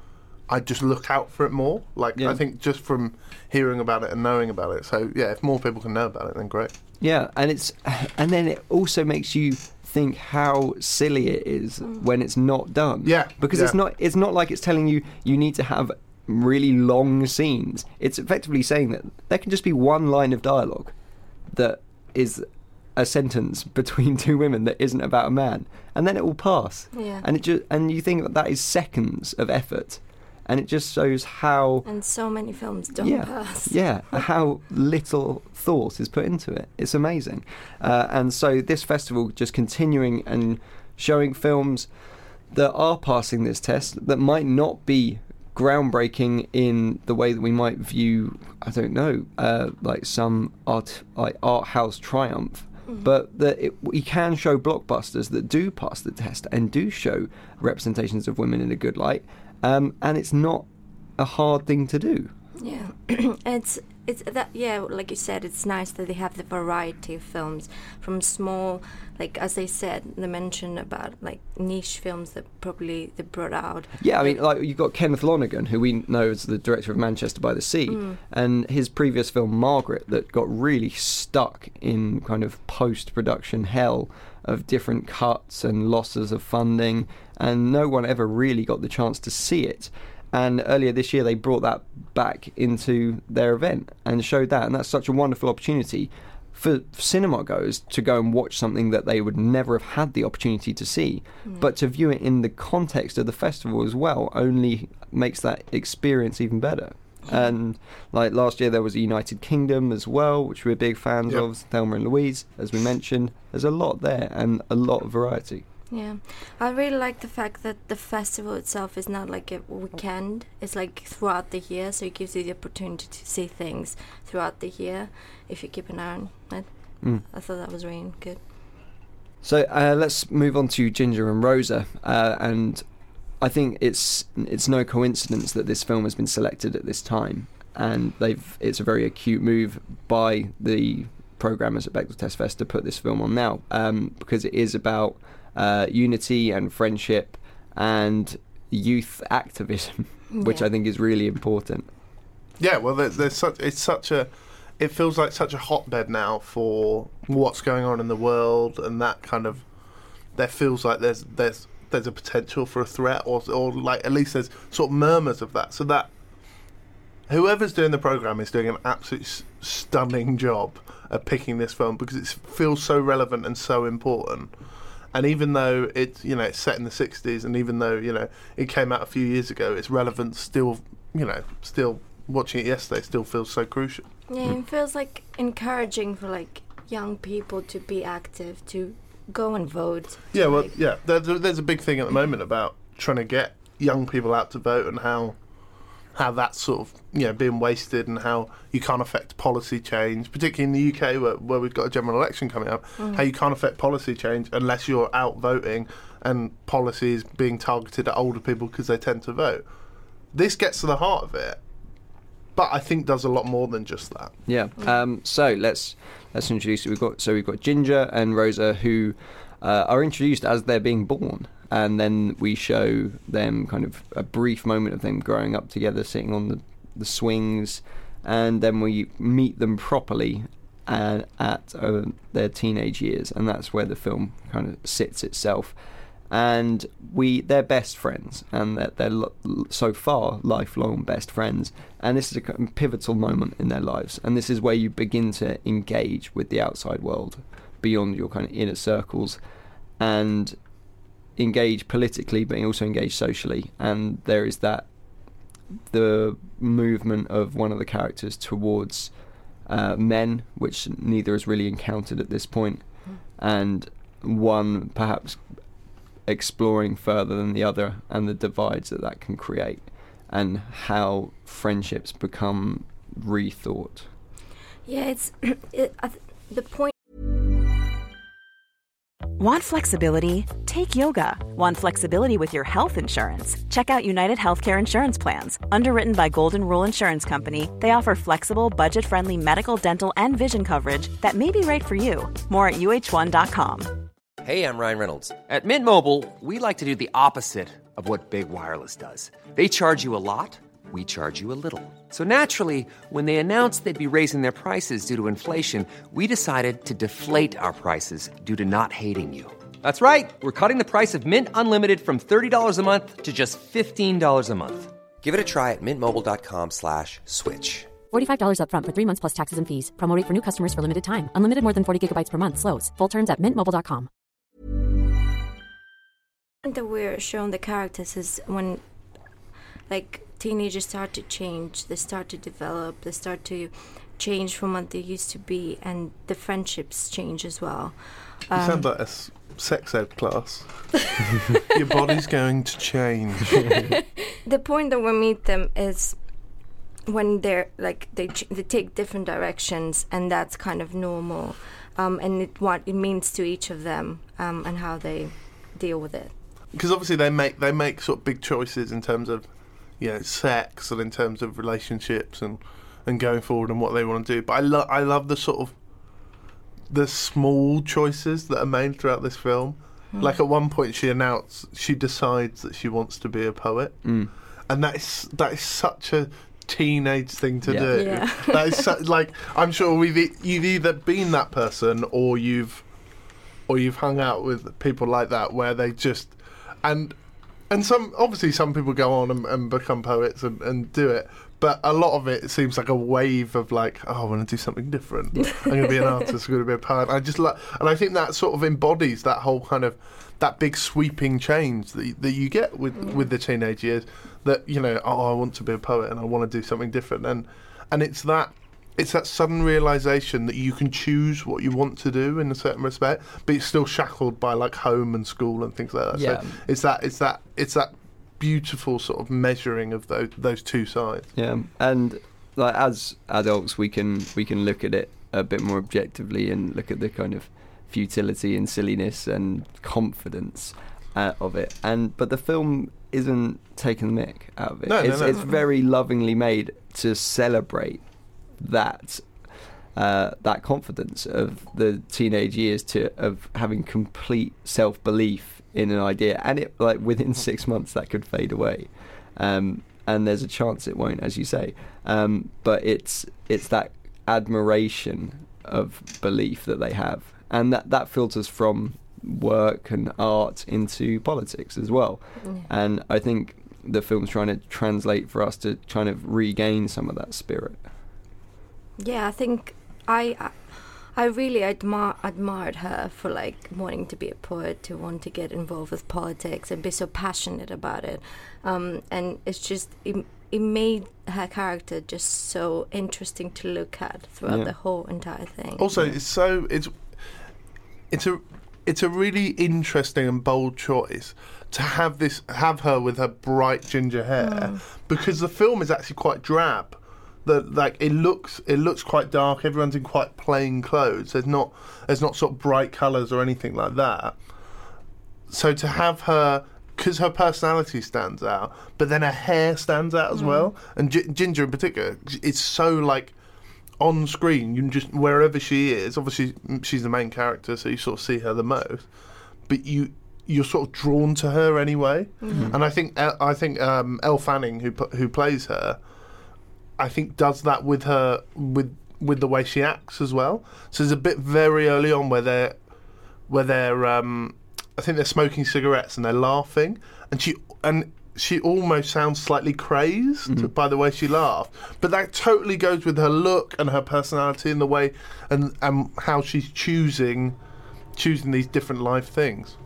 I just look out for it more. I think just from hearing about it and knowing about it. So yeah, if more people can know about it, then great. Yeah, and then it also makes you think how silly it is when it's not done. Yeah, because it's not like it's telling you need to have really long scenes. It's effectively saying that there can just be one line of dialogue that is a sentence between two women that isn't about a man, and then it will pass. Yeah. And you think that is seconds of effort, and it just shows how. And so many films don't pass. Yeah, how little thought is put into it. It's amazing. And so this festival just continuing and showing films that are passing this test that might not be groundbreaking in the way that we might view, I don't know, like some art house triumph, but that we can show blockbusters that do pass the test and do show representations of women in a good light, and it's not a hard thing to do. Yeah, it's that. Yeah, like you said, it's nice that they have the variety of films from small, like as they said, they mentioned about like niche films that probably they brought out. Yeah, I mean, like you've got Kenneth Lonergan, who we know as the director of Manchester by the Sea, and his previous film Margaret that got really stuck in kind of post-production hell of different cuts and losses of funding, and no one ever really got the chance to see it. And earlier this year, they brought that back into their event and showed that. And that's such a wonderful opportunity for cinema goers to go and watch something that they would never have had the opportunity to see. But to view it in the context of the festival as well only makes that experience even better. And like last year, there was a United Kingdom as well, which we're big fans of, Thelma and Louise, as we mentioned. There's a lot there and a lot of variety. Yeah, I really like the fact that the festival itself is not like a weekend. It's like throughout the year, so it gives you the opportunity to see things throughout the year if you keep an eye on it. I thought that was really good. So let's move on to Ginger and Rosa, and I think it's no coincidence that this film has been selected at this time, and it's a very acute move by the programmers at Bechdel Test Fest to put this film on now, because it is about unity and friendship and youth activism, which I think is really important. Yeah, well, it feels like such a hotbed now for what's going on in the world, and that kind of, there feels like there's a potential for a threat, or like at least there's sort of murmurs of that. So that whoever's doing the program is doing an absolutely stunning job at picking this film, because it feels so relevant and so important. And even though it's set in the 60s, and even though it came out a few years ago, its relevance still watching it yesterday still feels so crucial. Yeah, it feels like encouraging for like young people to be active, to go and vote. Yeah, well, yeah, there's a big thing at the moment about trying to get young people out to vote, and how that's sort of being wasted, and how you can't affect policy change, particularly in the UK where we've got a general election coming up. How you can't affect policy change unless you're out voting, and policy is being targeted at older people because they tend to vote. This gets to the heart of it, but I think does a lot more than just that. Yeah. So let's introduce. We've got Ginger and Rosa, who are introduced as they're being born, and then we show them kind of a brief moment of them growing up together, sitting on the swings, and then we meet them properly at their teenage years, and that's where the film kind of sits itself. And they're best friends, and they're so far lifelong best friends, and this is a pivotal moment in their lives, and this is where you begin to engage with the outside world beyond your kind of inner circles, and engage politically, but also engage socially. And there is the movement of one of the characters towards men, which neither has really encountered at this point, and one perhaps exploring further than the other, and the divides that can create, and how friendships become rethought. Yeah, the point. Want flexibility? Take yoga. Want flexibility with your health insurance? Check out United Healthcare Insurance Plans. Underwritten by Golden Rule Insurance Company, they offer flexible, budget-friendly medical, dental, and vision coverage that may be right for you. More at uh1.com. Hey, I'm Ryan Reynolds. At Mint Mobile, we like to do the opposite of what Big Wireless does. They charge you a lot, we charge you a little. So naturally, when they announced they'd be raising their prices due to inflation, we decided to deflate our prices due to not hating you. That's right. We're cutting the price of Mint Unlimited from $30 a month to just $15 a month. Give it a try at mintmobile.com/switch. $45 up front for 3 months plus taxes and fees. Promo rate for new customers for limited time. Unlimited more than 40 gigabytes per month. Slows full terms at mintmobile.com. That we're shown the characters is when like teenagers start to change, they start to develop, they start to change from what they used to be, and the friendships change as well. You sound like a sex ed class. Your body's going to change. The point that we meet them is when they're like they take different directions, and that's kind of normal, and what it means to each of them, and how they deal with it. Because obviously they make sort of big choices in terms of sex, and in terms of relationships, and going forward, and what they want to do. But I love the sort of the small choices that are made throughout this film. Like at one point she decides that she wants to be a poet, and that is such a teenage thing to do. Yeah. That is like, I'm sure you've either been that person, or you've hung out with people like that, where they just and some people go on and become poets and do it, but a lot of it seems like a wave of like, oh, I want to do something different. I'm going to be an artist, I'm going to be a poet. And I think that sort of embodies that whole kind of that big sweeping change that you get with the teenage years. That I want to be a poet and I want to do something different, and it's that it's that sudden realization that you can choose what you want to do in a certain respect, but it's still shackled by like home and school and things like that. Yeah. So it's that beautiful sort of measuring of those two sides. Yeah, and like as adults, we can look at it a bit more objectively and look at the kind of futility and silliness and confidence of it. But the film isn't taking the mick out of it. It's very lovingly made to celebrate that confidence of the teenage years of having complete self-belief in an idea, and it like within 6 months that could fade away, and there's a chance it won't, as you say, but it's that admiration of belief that they have, and that filters from work and art into politics as well. And I think the film's trying to translate for us to kind of regain some of that spirit. Yeah, I think I really admired her for like wanting to be a poet, to want to get involved with politics and be so passionate about it, and it's just it made her character just so interesting to look at throughout the whole entire thing. Also, it's a really interesting and bold choice to have her with her bright ginger hair, because the film is actually quite drab. Like it looks quite dark. Everyone's in quite plain clothes. There's not sort of bright colours or anything like that. So to have her, because her personality stands out, but then her hair stands out as well. And Ginger in particular, it's so like on screen. You can just, wherever she is, obviously she's the main character, so you sort of see her the most. But you're sort of drawn to her anyway. And I think Elle Fanning, who plays her, I think does that with her with the way she acts as well. So there's a bit very early on where they're I think they're smoking cigarettes and they're laughing, and she almost sounds slightly crazed by the way she laughed. But that totally goes with her look and her personality and the way and how she's choosing these different life things.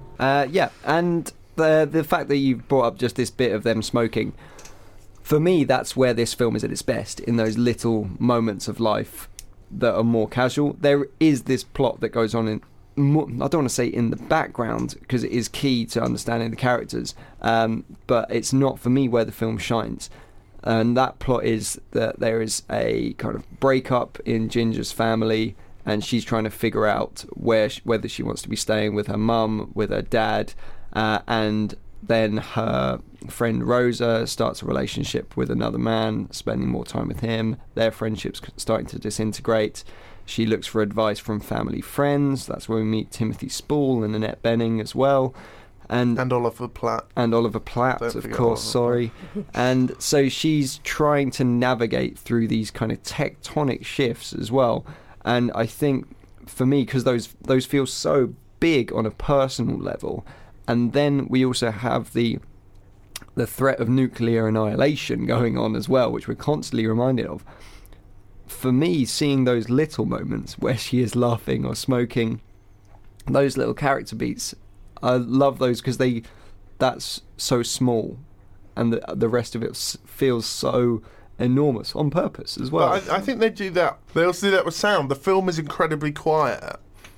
And the fact that you've brought up just this bit of them smoking, for me, that's where this film is at its best, in those little moments of life that are more casual. There is this plot that goes on in, I don't want to say in the background, because it is key to understanding the characters, but it's not, for me, where the film shines. And that plot is that there is a kind of breakup in Ginger's family, and she's trying to figure out whether she wants to be staying with her mum, with her dad, and then her friend Rosa starts a relationship with another man, spending more time with him. Their friendship's starting to disintegrate. She looks for advice from family friends. That's where we meet Timothy Spall and Annette Bening as well. And Oliver Platt. And Oliver Platt, of course, sorry. And so she's trying to navigate through these kind of tectonic shifts as well. And I think, for me, because those feel so big on a personal level, and then we also have the threat of nuclear annihilation going on as well, which we're constantly reminded of. For me, seeing those little moments where she is laughing or smoking, those little character beats, I love those because that's so small, and the rest of it feels so enormous on purpose as well. I think they do that. They also do that with sound. The film is incredibly quiet,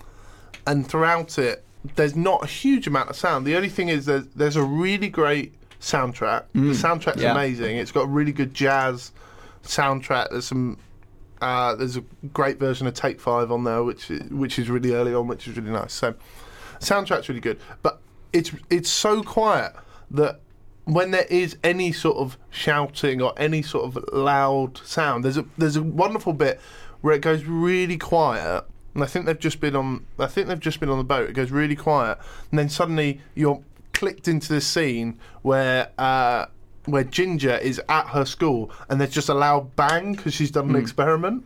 and throughout it, there's not a huge amount of sound. The only thing is there's a really great soundtrack. The soundtrack's amazing. It's got a really good jazz soundtrack. There's a great version of Take 5 on there, which is really early on, which is really nice. So, soundtrack's really good, but it's so quiet that when there is any sort of shouting or any sort of loud sound, there's a wonderful bit where it goes really quiet. And I think they've just been on the boat. It goes really quiet, and then suddenly you're clicked into this scene where Ginger is at her school, and there's just a loud bang because she's done an experiment,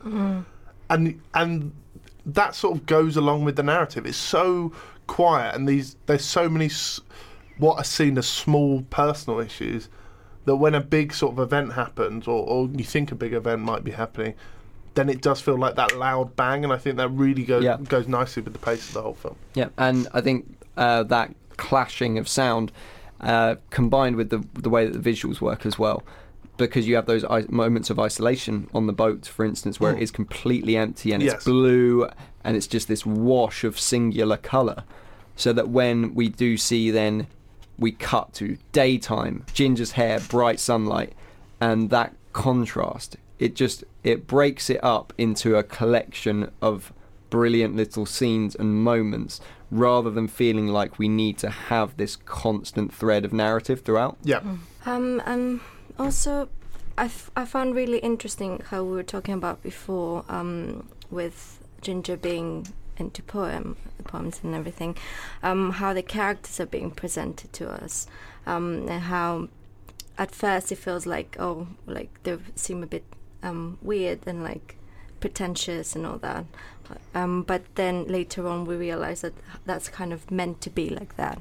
and that sort of goes along with the narrative. It's so quiet, and there's so many what are seen as small personal issues that when a big sort of event happens, or you think a big event might be happening, then it does feel like that loud bang, and I think that really goes nicely with the pace of the whole film. Yeah, and I think that clashing of sound, combined with the way that the visuals work as well, because you have those moments of isolation on the boat, for instance, where it is completely empty and Yes. it's blue and it's just this wash of singular colour. So that when we do see, then we cut to daytime, Ginger's hair, bright sunlight, and that contrast, it breaks it up into a collection of brilliant little scenes and moments, rather than feeling like we need to have this constant thread of narrative throughout. Yeah. Also, I found really interesting how we were talking about before, with Ginger being into poems and everything, how the characters are being presented to us, and how at first it feels like they seem a bit weird and like pretentious and all that, but then later on we realize that that's kind of meant to be like that,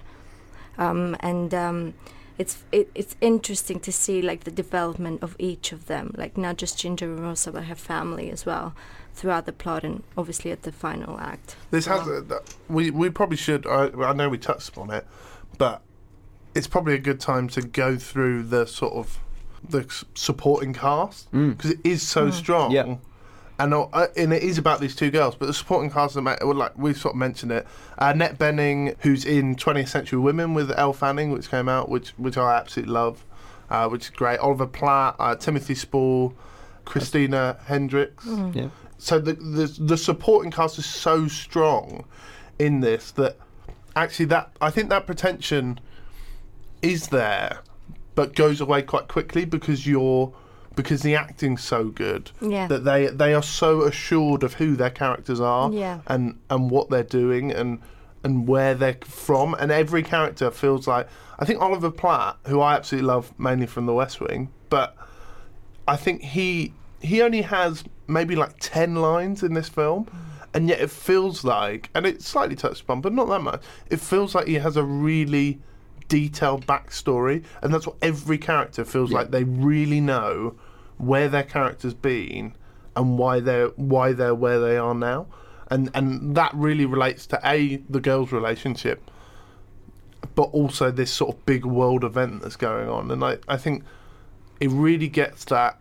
and it's interesting to see like the development of each of them, like not just Ginger and Rosa but her family as well throughout the plot and obviously at the final act. This has we probably should. I know we touched upon it, but it's probably a good time to go through the sort of the supporting cast, because it is so strong. Yeah. And it is about these two girls, but the supporting cast, like we've sort of mentioned it. Annette Bening, who's in 20th Century Women with Elle Fanning, which came out, which I absolutely love, which is great. Oliver Platt, Timothy Spall, Christina Hendricks. Yeah. So the supporting cast is so strong in this that actually I think that pretension is there, but goes away quite quickly because the acting's so good, that they are so assured of who their characters are, and what they're doing and where they're from, and every character feels like, I think Oliver Platt, who I absolutely love mainly from The West Wing, but I think he only has maybe like 10 lines in this film, and yet it feels like, and it's slightly touched upon, but not that much, it feels like he has a really detailed backstory, and that's what every character feels like. They really know where their character's been and why they're where they are now, and that really relates to the girls' relationship, but also this sort of big world event that's going on. And I think it really gets that,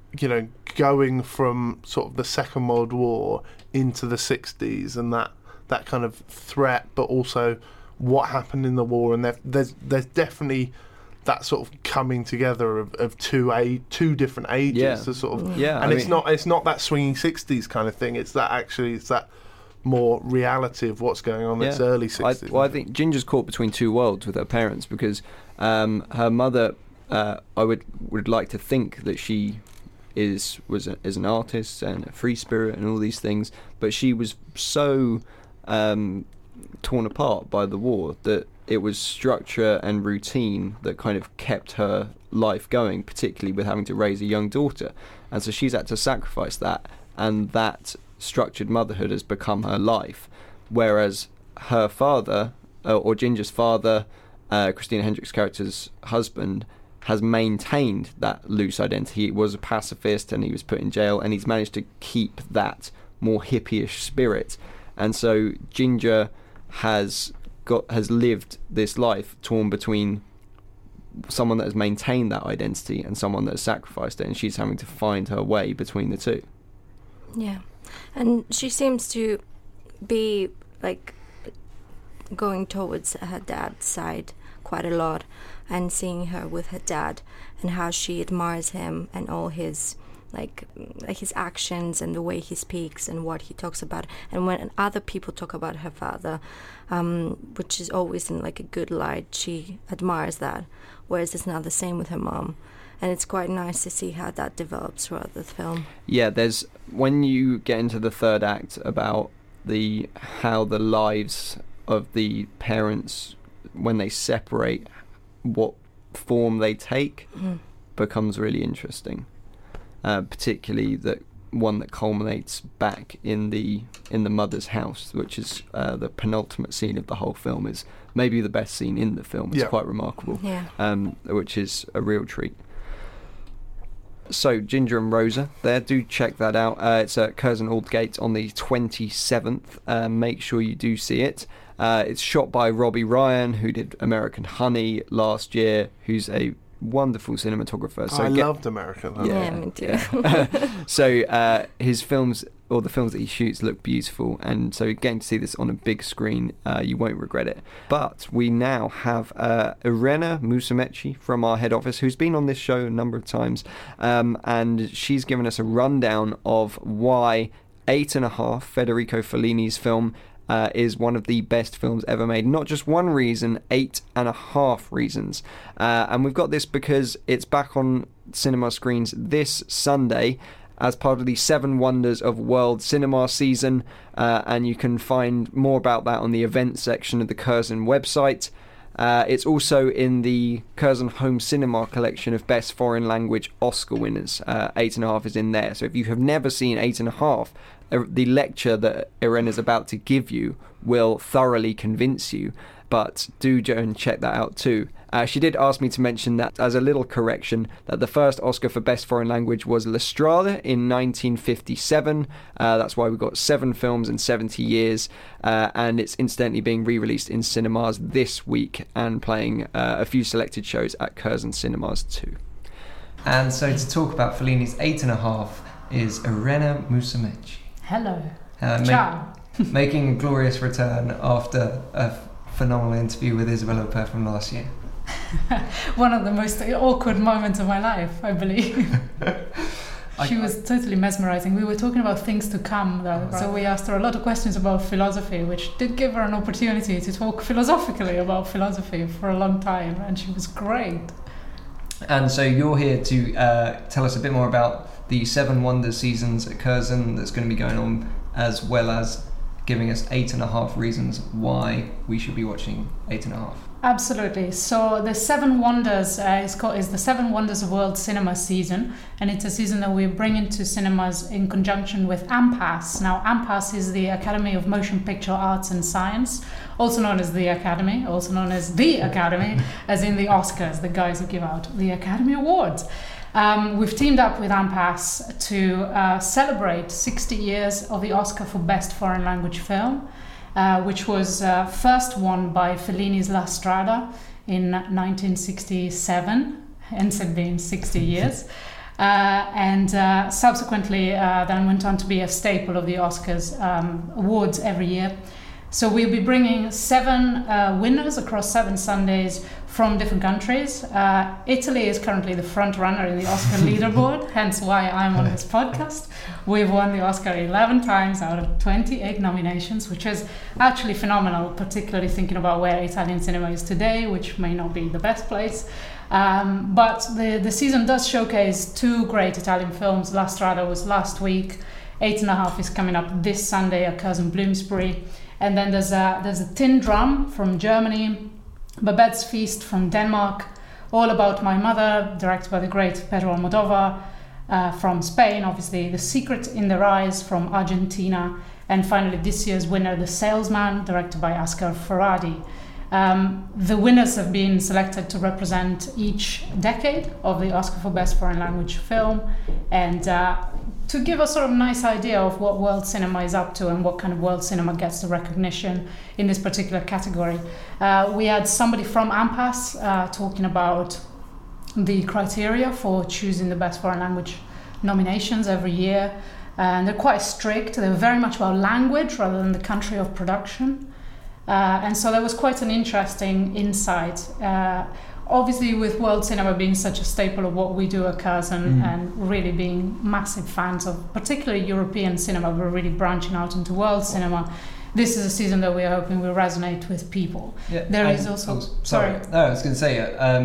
going from sort of the Second World War into the 60s and that kind of threat, but also what happened in the war, and there's definitely that sort of coming together of two different ages to sort of, and it's not that swinging 60s kind of thing. It's that more reality of what's going on. It's early 60s. I think Ginger's caught between two worlds with her parents, because her mother, I would like to think that she is an artist and a free spirit and all these things, but she was so torn apart by the war that it was structure and routine that kind of kept her life going, particularly with having to raise a young daughter, and so she's had to sacrifice that, and that structured motherhood has become her life, whereas her father, or Ginger's father, Christina Hendricks' character's husband, has maintained that loose identity. He was a pacifist and he was put in jail, and he's managed to keep that more hippie-ish spirit, and so Ginger has lived this life torn between someone that has maintained that identity and someone that has sacrificed it, and she's having to find her way between the two. Yeah, and she seems to be like going towards her dad's side quite a lot, and seeing her with her dad and how she admires him and all his like his actions and the way he speaks and what he talks about, and when other people talk about her father, which is always in like a good light, she admires that, whereas it's not the same with her mom, and it's quite nice to see how that develops throughout the film. There's, when you get into the third act, about how the lives of the parents, when they separate, what form they take becomes really interesting. Particularly that one that culminates back in the mother's house, which is the penultimate scene of the whole film, is maybe the best scene in the film. It's quite remarkable, which is a real treat. So Ginger and Rosa, do check that out. It's at Curzon Aldgate on the 27th. Make sure you do see it. It's shot by Robbie Ryan, who did American Honey last year, who's a wonderful cinematographer. So I loved America. Though. Yeah, me too. So his films, or the films that he shoots, look beautiful, and so getting to see this on a big screen, you won't regret it. But we now have Irena Musumeci from our head office, who's been on this show a number of times, and she's given us a rundown of why 8.5, Federico Fellini's film, is one of the best films ever made. Not just one reason, 8.5 reasons. And we've got this because it's back on cinema screens this Sunday as part of the 7 Wonders of World Cinema season, and you can find more about that on the events section of the Curzon website. It's also in the Curzon Home Cinema collection of Best Foreign Language Oscar winners. 8.5 is in there. So if you have never seen 8.5, the lecture that Irena's about to give you will thoroughly convince you. But do go and check that out too. She did ask me to mention that as a little correction, that the first Oscar for Best Foreign Language was La Strada in 1957. That's why we've got 7 films in 70 years. And it's incidentally being re-released in cinemas this week and playing a few selected shows at Curzon Cinemas too. And so to talk about Fellini's 8.5 is Irena Musumeci. Hello. Ciao. Making a glorious return after a phenomenal interview with Isabelle Huppert from last year. One of the most awkward moments of my life, I believe. She was totally mesmerizing. We were talking about things to come, though. Right. So we asked her a lot of questions about philosophy, which did give her an opportunity to talk philosophically about philosophy for a long time, and she was great. And so you're here to tell us a bit more about the 7 Wonders seasons at Curzon that's going to be going on, as well as giving us 8.5 reasons why we should be watching 8.5. Absolutely. So the 7 Wonders is the 7 Wonders of World Cinema season, and it's a season that we're bringing to cinemas in conjunction with AMPAS. Now, AMPAS is the Academy of Motion Picture Arts and Science, also known as the Academy, also known as the Academy, as in the Oscars, the guys who give out the Academy Awards. We've teamed up with AMPAS to celebrate 60 years of the Oscar for Best Foreign Language Film, which was first won by Fellini's La Strada in 1967, hence it being 60 years, and subsequently then went on to be a staple of the Oscars awards every year. So we'll be bringing 7 winners across 7 Sundays from different countries. Italy is currently the front runner in the Oscar leaderboard, hence why I'm on this podcast. We've won the Oscar 11 times out of 28 nominations, which is actually phenomenal, particularly thinking about where Italian cinema is today, which may not be the best place. But the season does showcase 2 great Italian films. La Strada was last week. 8.5 is coming up this Sunday at Curzon Bloomsbury. And then there's a Tin Drum from Germany, Babette's Feast from Denmark, All About My Mother, directed by the great Pedro Almodovar, from Spain, obviously, The Secret in Their Eyes from Argentina, and finally this year's winner, The Salesman, directed by Asghar Farhadi. The winners have been selected to represent each decade of the Oscar for Best Foreign Language Film, and to give a sort of nice idea of what world cinema is up to and what kind of world cinema gets the recognition in this particular category. We had somebody from AMPAS talking about the criteria for choosing the Best Foreign Language nominations every year, and they're quite strict. They're very much about language rather than the country of production. And so that was quite an interesting insight. Obviously, with world cinema being such a staple of what we do at Curzon, and really being massive fans of particularly European cinema, we're really branching out into world cinema. This is a season that we're hoping will resonate with people. Yeah, there is also... Sorry. No, I was going to say,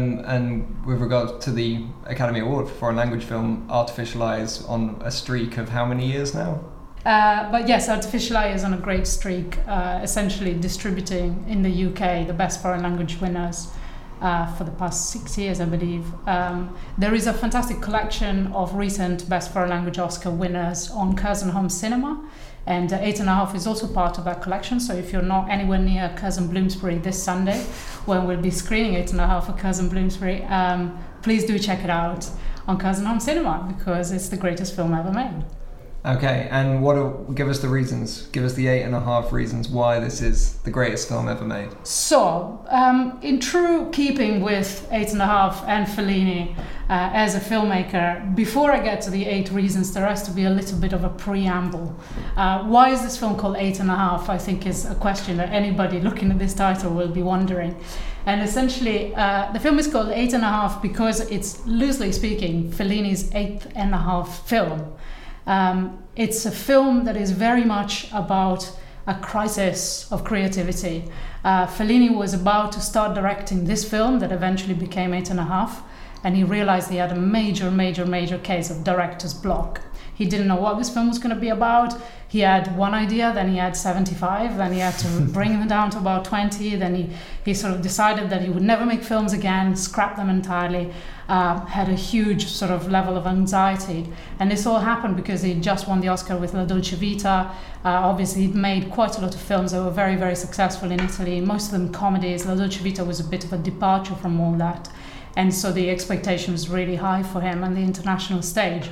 and with regard to the Academy Award for Foreign Language Film, Artificial Eye is on a streak of how many years now? But yes, Artificial Eye is on a great streak, essentially distributing in the UK the Best Foreign Language winners for the past 6 years, I believe. There is a fantastic collection of recent Best Foreign Language Oscar winners on Curzon Home Cinema, and 8.5 is also part of that collection. So if you're not anywhere near Curzon Bloomsbury this Sunday, when we'll be screening 8.5 at Curzon Bloomsbury, please do check it out on Curzon Home Cinema, because it's the greatest film ever made. Okay, and give us the reasons. Give us the 8.5 reasons why this is the greatest film ever made. So, in true keeping with 8.5 and Fellini as a filmmaker, before I get to the 8 reasons, there has to be a little bit of a preamble. Why is this film called 8.5? I think is a question that anybody looking at this title will be wondering. And essentially, the film is called 8.5 because it's, loosely speaking, Fellini's 8.5 film. It's a film that is very much about a crisis of creativity. Fellini was about to start directing this film that eventually became 8.5, and he realized he had a major case of director's block. He didn't know what this film was going to be about. He had one idea, then he had 75, then he had to bring them down to about 20, then he sort of decided that he would never make films again, scrap them entirely, had a huge sort of level of anxiety. And this all happened because he just won the Oscar with La Dolce Vita. Obviously, he'd made quite a lot of films that were very successful in Italy, most of them comedies. La Dolce Vita was a bit of a departure from all that. And so the expectation was really high for him on the international stage.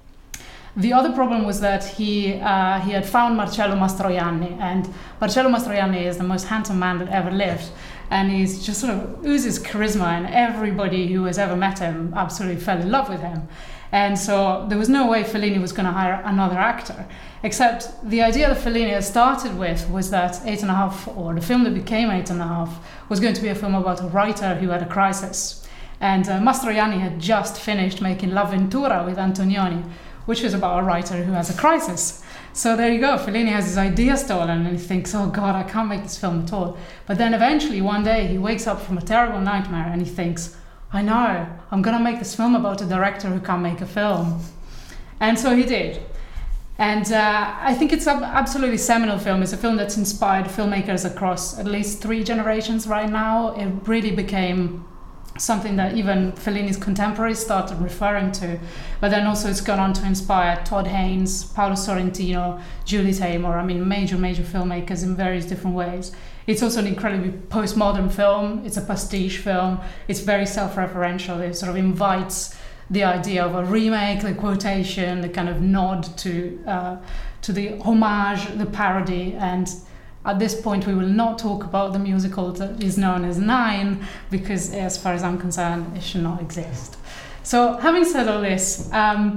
The other problem was that he had found Marcello Mastroianni, and Marcello Mastroianni is the most handsome man that ever lived, and he's just sort of oozes charisma, and everybody who has ever met him absolutely fell in love with him. And so there was no way Fellini was going to hire another actor, except the idea that Fellini had started with was that 8.5, or the film that became 8.5, was going to be a film about a writer who had a crisis. And Mastroianni had just finished making L'Avventura with Antonioni, which is about a writer who has a crisis. So there you go, Fellini has his idea stolen and he thinks, oh God, I can't make this film at all. But then eventually one day he wakes up from a terrible nightmare and he thinks, I know, I'm gonna make this film about a director who can't make a film. And so he did. And I think it's an absolutely seminal film. It's a film that's inspired filmmakers across at least 3 generations right now. It really became something that even Fellini's contemporaries started referring to, but then also it's gone on to inspire Todd Haynes, Paolo Sorrentino, Julie Taymor, major filmmakers in various different ways. It's also an incredibly postmodern film. It's a pastiche film. It's very self-referential. It sort of invites the idea of a remake, the quotation, the kind of nod to the homage, the parody. And at this point, we will not talk about the musical that is known as 9, because as far as I'm concerned, it should not exist. So having said all this,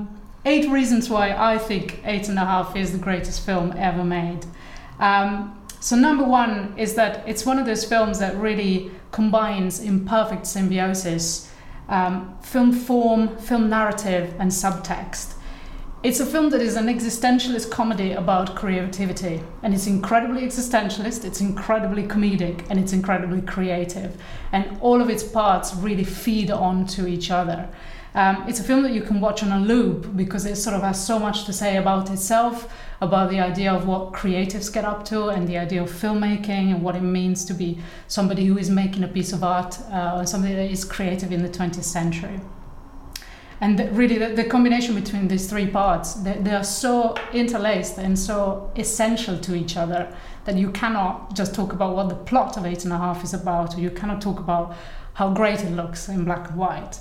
8 reasons why I think 8.5 is the greatest film ever made. So number 1 is that it's one of those films that really combines in perfect symbiosis film form, film narrative, and subtext. It's a film that is an existentialist comedy about creativity, and it's incredibly existentialist, it's incredibly comedic, and it's incredibly creative, and all of its parts really feed onto each other. It's a film that you can watch on a loop because it sort of has so much to say about itself, about the idea of what creatives get up to and the idea of filmmaking and what it means to be somebody who is making a piece of art or somebody that is creative in the 20th century. And really, the combination between these 3 parts, they are so interlaced and so essential to each other that you cannot just talk about what the plot of 8.5 is about, or you cannot talk about how great it looks in black and white.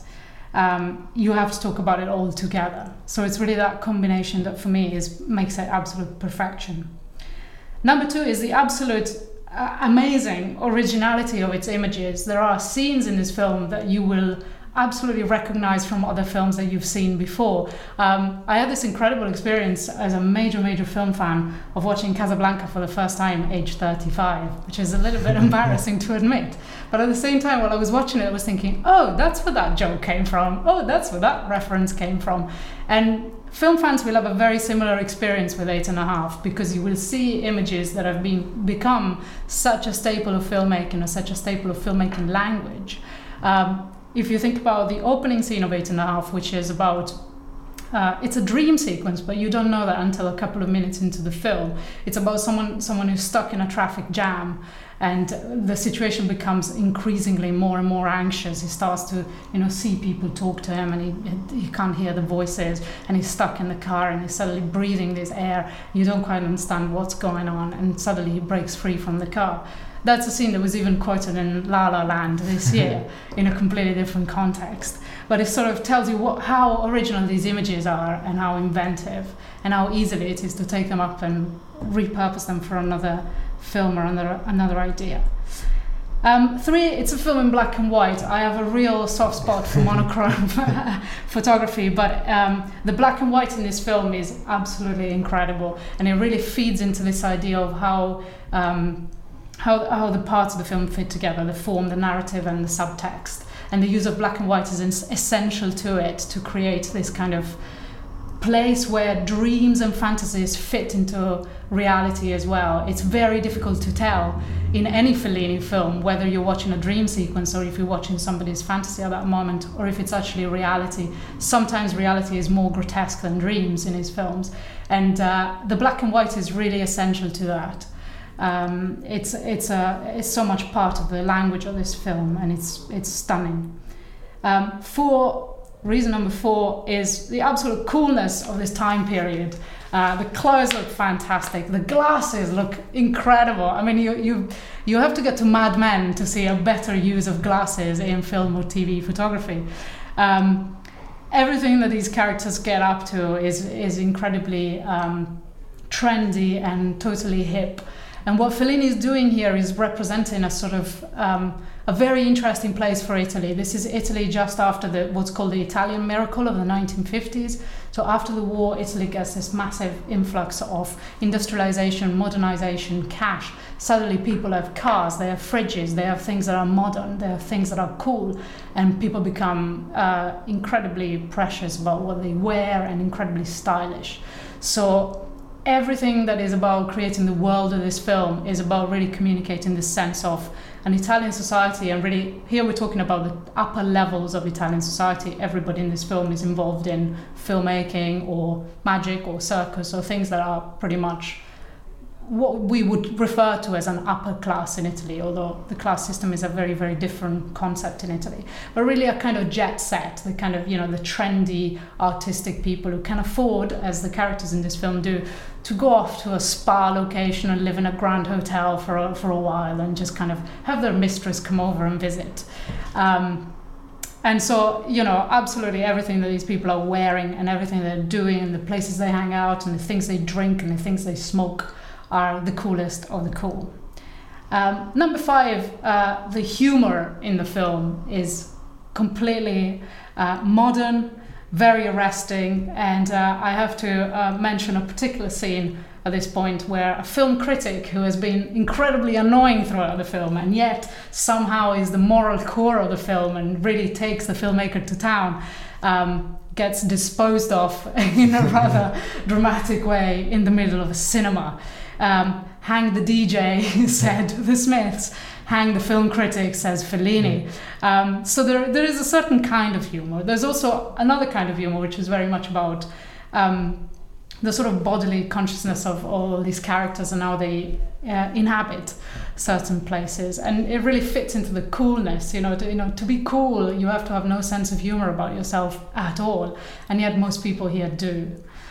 You have to talk about it all together. So it's really that combination that for me makes it absolute perfection. Number 2 is the absolute amazing originality of its images. There are scenes in this film that you will absolutely recognize from other films that you've seen before. I had this incredible experience as a major film fan of watching Casablanca for the first time, age 35, which is a little bit embarrassing to admit. But at the same time, while I was watching it, I was thinking, oh, that's where that joke came from. Oh, that's where that reference came from. And film fans will have a very similar experience with 8.5, because you will see images that have become such a staple of filmmaking, or such a staple of filmmaking language. If you think about the opening scene of 8.5, which is about, it's a dream sequence, but you don't know that until a couple of minutes into the film. It's about someone who's stuck in a traffic jam, and the situation becomes increasingly more and more anxious. He starts to, see people talk to him, and he can't hear the voices, and he's stuck in the car, and he's suddenly breathing this air. You don't quite understand what's going on, and suddenly he breaks free from the car. That's a scene that was even quoted in La La Land this year in a completely different context. But it sort of tells you how original these images are and how inventive and how easily it is to take them up and repurpose them for another film or another idea. 3, it's a film in black and white. I have a real soft spot for monochrome photography, but the black and white in this film is absolutely incredible, and it really feeds into this idea of how the parts of the film fit together, the form, the narrative, and the subtext. And the use of black and white is essential to it, to create this kind of place where dreams and fantasies fit into reality as well. It's very difficult to tell in any Fellini film whether you're watching a dream sequence or if you're watching somebody's fantasy at that moment, or if it's actually reality. Sometimes reality is more grotesque than dreams in his films, and the black and white is really essential to that. It's so much part of the language of this film, and it's stunning. Reason number 4 is the absolute coolness of this time period. The clothes look fantastic. The glasses look incredible. I mean, you have to get to Mad Men to see a better use of glasses in film or TV photography. Everything that these characters get up to is incredibly trendy and totally hip. And what Fellini is doing here is representing a sort of a very interesting place for Italy. This is Italy just after what's called the Italian miracle of the 1950s. So after the war, Italy gets this massive influx of industrialization, modernization, cash. Suddenly people have cars, they have fridges, they have things that are modern, they have things that are cool, and people become incredibly precious about what they wear and incredibly stylish. So everything that is about creating the world of this film is about really communicating this sense of an Italian society, and really here we're talking about the upper levels of Italian society. Everybody in this film is involved in filmmaking or magic or circus or things that are pretty much what we would refer to as an upper class in Italy, although the class system is a very, very different concept in Italy. But really a kind of jet set, the kind of, the trendy artistic people who can afford, as the characters in this film do, to go off to a spa location and live in a grand hotel for a while and just kind of have their mistress come over and visit. And so, absolutely everything that these people are wearing and everything they're doing and the places they hang out and the things they drink and the things they smoke are the coolest of the cool. Number 5, the humor in the film is completely modern, very arresting, and I have to mention a particular scene at this point where a film critic who has been incredibly annoying throughout the film and yet somehow is the moral core of the film and really takes the filmmaker to town, gets disposed of in a rather dramatic way in the middle of a cinema. Hang the DJ, said the Smiths. Hang the film critic, says Fellini. So there is a certain kind of humor. There's also another kind of humor, which is very much about the sort of bodily consciousness of all these characters and how they inhabit certain places. And it really fits into the coolness. To be cool, you have to have no sense of humor about yourself at all. And yet most people here do.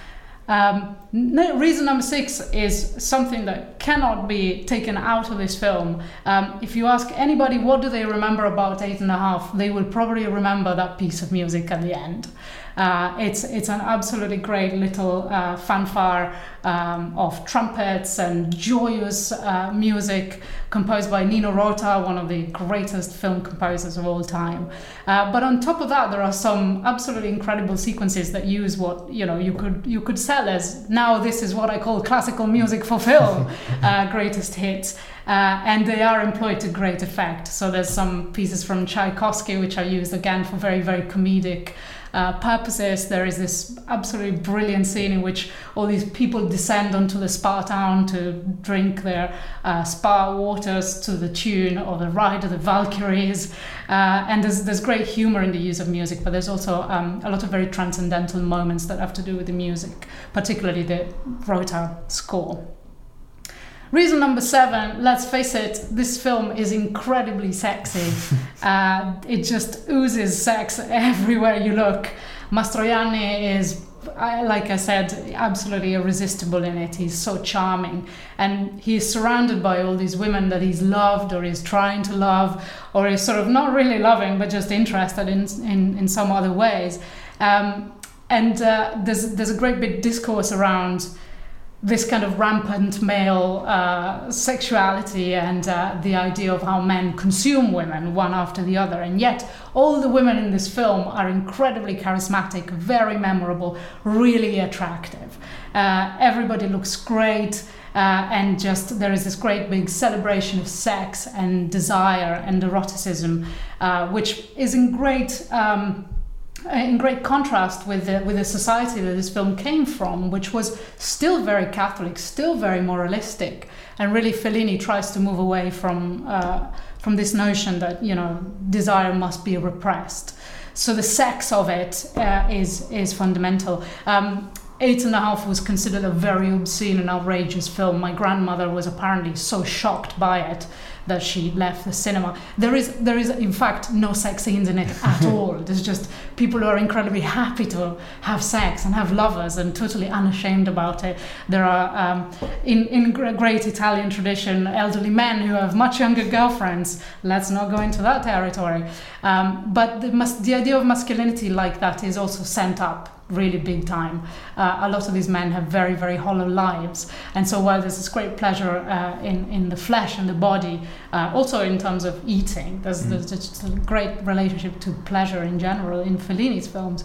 Reason number 6 is something that cannot be taken out of this film. If you ask anybody what do they remember about 8½, they will probably remember that piece of music at the end. It's an absolutely great little fanfare of trumpets and joyous music composed by Nino Rota, one of the greatest film composers of all time. But on top of that, there are some absolutely incredible sequences that use what you could sell as, now this is what I call classical music for film, greatest hits. And they are employed to great effect. So there's some pieces from Tchaikovsky which are used again for very, very comedic purposes. There is this absolutely brilliant scene in which all these people descend onto the spa town to drink their spa waters to the tune of the Ride of the Valkyries. And there's great humor in the use of music, but there's also a lot of very transcendental moments that have to do with the music, particularly the Rota score. Reason number 7, let's face it, this film is incredibly sexy. It just oozes sex everywhere you look. Mastroianni is like I said, absolutely irresistible in it. He's so charming, and he's surrounded by all these women that he's loved or is trying to love, or is sort of not really loving but just interested in some other ways. There's a great big discourse around this kind of rampant male sexuality and the idea of how men consume women one after the other. And yet all the women in this film are incredibly charismatic, very memorable, really attractive. Everybody looks great, and just there is this great big celebration of sex and desire and eroticism, which is in great contrast with the society that this film came from, which was still very Catholic, still very moralistic, and really Fellini tries to move away from this notion that, you know, desire must be repressed. So the sex of it is fundamental. 8.5 was considered a very obscene and outrageous film. My grandmother was apparently so shocked by it that she left the cinema. There is in fact no sex scenes in it at all. There's just people who are incredibly happy to have sex and have lovers and totally unashamed about it. There are, in great Italian tradition, elderly men who have much younger girlfriends. Let's not go into that territory. But the idea of masculinity like that is also sent up really big time. A lot of these men have very, very hollow lives, and so while there's this great pleasure in the flesh and the body, also in terms of eating, there's just a great relationship to pleasure in general in Fellini's films.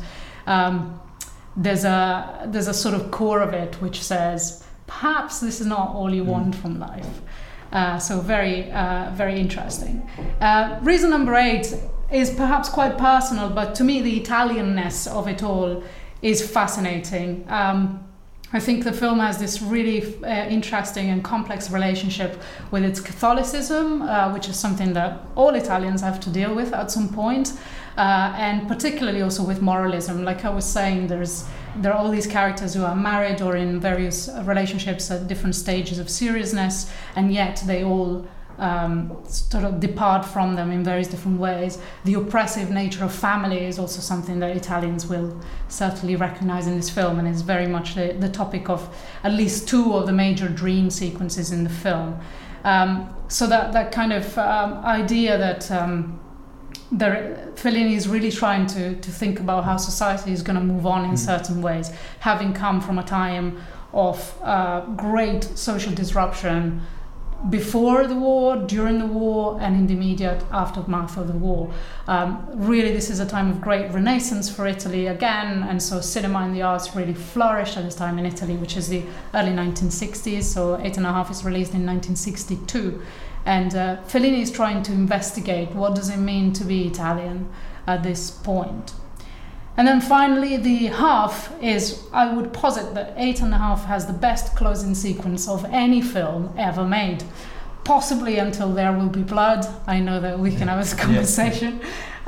There's a sort of core of it which says perhaps this is not all you want from life. So very, very interesting. Reason number 8 is perhaps quite personal, but to me the Italianness of it all is fascinating. I think the film has this really interesting and complex relationship with its Catholicism, which is something that all Italians have to deal with at some point, and particularly also with moralism. Like I was saying, there are all these characters who are married or in various relationships at different stages of seriousness, and yet they all sort of depart from them in various different ways. The oppressive nature of family is also something that Italians will certainly recognize in this film, and is very much the topic of at least 2 of the major dream sequences in the film. So that kind of idea that Fellini is really trying to think about how society is going to move on in certain ways, having come from a time of great social disruption before the war, during the war, and in the immediate aftermath of the war. Really, this is a time of great renaissance for Italy again, and so cinema and the arts really flourished at this time in Italy, which is the early 1960s. So 8.5 is released in 1962. And Fellini is trying to investigate what does it mean to be Italian at this point. And then finally, the half is, I would posit that 8.5 has the best closing sequence of any film ever made. Possibly Until There Will Be Blood. I know that we can have this conversation.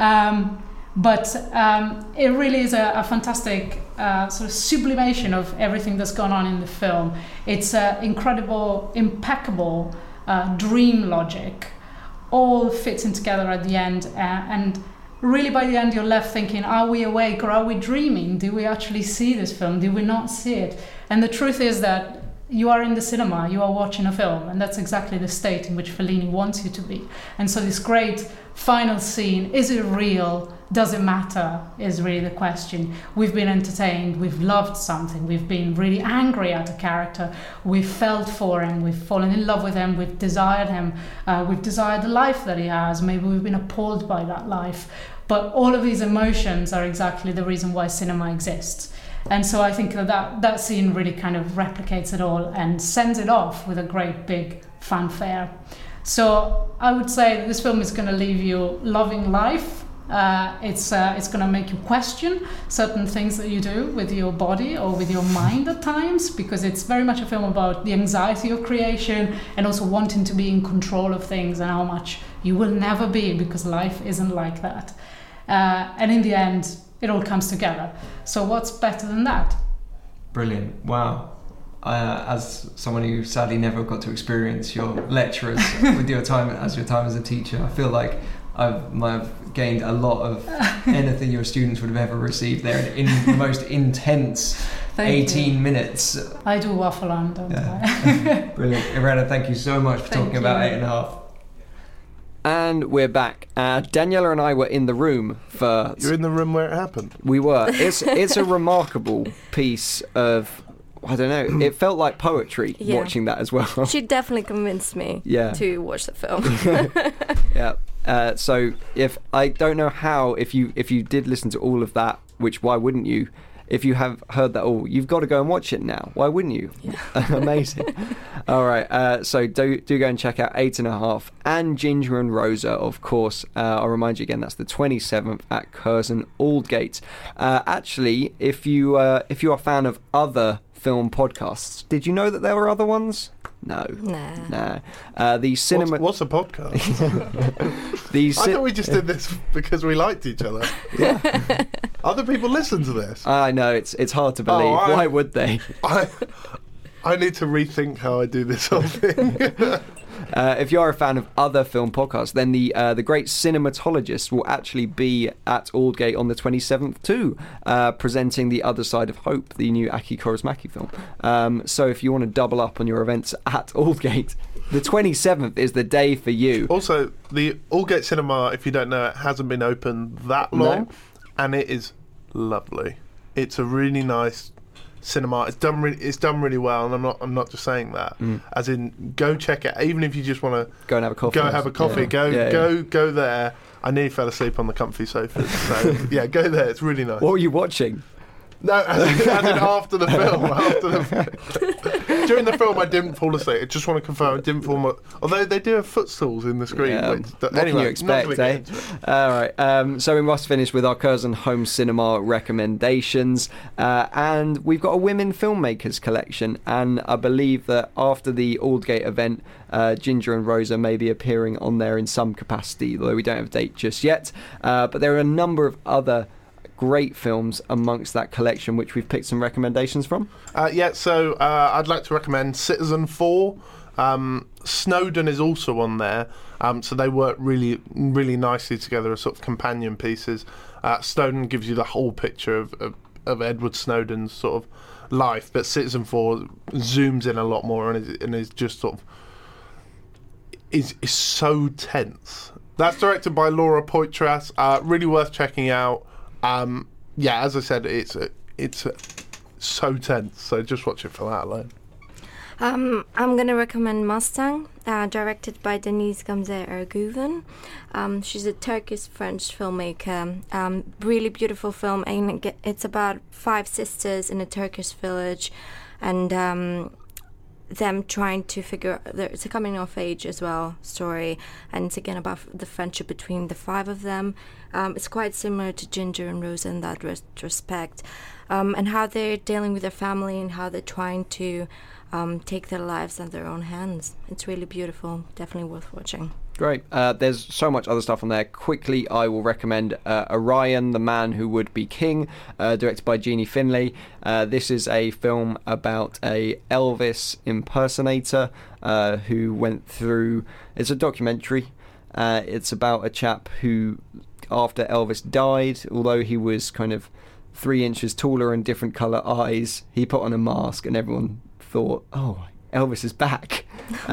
But it really is a fantastic sort of sublimation of everything that's gone on in the film. It's incredible, impeccable dream logic. All fits in together at the end, and really by the end you're left thinking, are we awake or are we dreaming? Do we actually see this film? Do we not see it? And the truth is that you are in the cinema, you are watching a film, and that's exactly the state in which Fellini wants you to be. And so this great final scene, is it real? Does it matter? Is really the question. We've been entertained, we've loved something, we've been really angry at a character, we've felt for him, we've fallen in love with him, we've desired him, we've desired the life that he has, maybe we've been appalled by that life. But all of these emotions are exactly the reason why cinema exists. And so I think that scene really kind of replicates it all and sends it off with a great big fanfare. So I would say that this film is going to leave you loving life. It's going to make you question certain things that you do with your body or with your mind at times, because it's very much a film about the anxiety of creation and also wanting to be in control of things, and how much you will never be, because life isn't like that. And in the end, it all comes together. So what's better than that? Brilliant. Wow. As someone who sadly never got to experience your lecturers with your time as a teacher, I feel like I've gained a lot of anything your students would have ever received there in the most intense 18 minutes. I do waffle on, don't I? Brilliant. Irena, thank you so much for talking about 8.5. And we're back. Daniela and I were in the room for... You're in the room where it happened? We were. It's a remarkable piece of... I don't know. It felt like poetry watching that as well. She definitely convinced me to watch the film. Yeah. So if I don't know how, if you did listen to all of that, which why wouldn't you? If you have heard that all, you've got to go and watch it now. Why wouldn't you? Yeah. Amazing. All right. So do go and check out 8.5 and Ginger and Rosa, of course. I'll remind you again, that's the 27th at Curzon Aldgate. Actually, if you are a fan of other film podcasts, did you know that there were other ones? No. Nah. The cinema. What's a podcast? I thought we just did this because we liked each other. Yeah. Other people listen to this. I know, it's hard to believe. Why would they? I need to rethink how I do this whole thing. If you are a fan of other film podcasts, then the Great Cinematologist will actually be at Aldgate on the 27th too, presenting The Other Side of Hope, the new Aki Kaurismäki film. So if you want to double up on your events at Aldgate, the 27th is the day for you. Also, the Aldgate Cinema, if you don't know it, hasn't been open that long, and it is lovely. It's a really nice cinema. It's done really well, and I'm not just saying that. As in, go check it. Even if you just want to go and have a coffee. Go there. I nearly fell asleep on the comfy sofas. So yeah, go there. It's really nice. What were you watching? No, as in after the film. During the film, I didn't fall asleep. I just want to confirm I didn't fall. Although they do have footstools in the screen. What can you expect, eh? All right. So we must finish with our Curzon Home Cinema recommendations. And we've got a women filmmakers collection. And I believe that after the Aldgate event, Ginger and Rosa may be appearing on there in some capacity, although we don't have a date just yet. But there are a number of other great films amongst that collection, which we've picked some recommendations from. So I'd like to recommend Citizen 4. Snowden is also on there, so they work really, really nicely together as sort of companion pieces. Snowden gives you the whole picture of Edward Snowden's sort of life, but Citizen 4 zooms in a lot more and is just sort of is so tense. That's directed by Laura Poitras. Really worth checking out. As I said, it's so tense. So just watch it for that alone. I'm going to recommend Mustang, directed by Denise Gamze Erguven. She's a Turkish-French filmmaker. Really beautiful film, and it's about 5 sisters in a Turkish village, and them trying to figure. It's a coming-of-age as well story, and it's again about the friendship between the 5 of them. It's quite similar to Ginger and Rosa in that respect, and how they're dealing with their family and how they're trying to take their lives in their own hands. It's really beautiful. Definitely worth watching. Great. There's so much other stuff on there. Quickly, I will recommend Orion, the Man Who Would Be King, directed by Jeannie Finlay. This is a film about a Elvis impersonator who went through... It's a documentary. It's about a chap who, after Elvis died, although he was kind of 3 inches taller and different colour eyes, he put on a mask and everyone thought, oh, Elvis is back.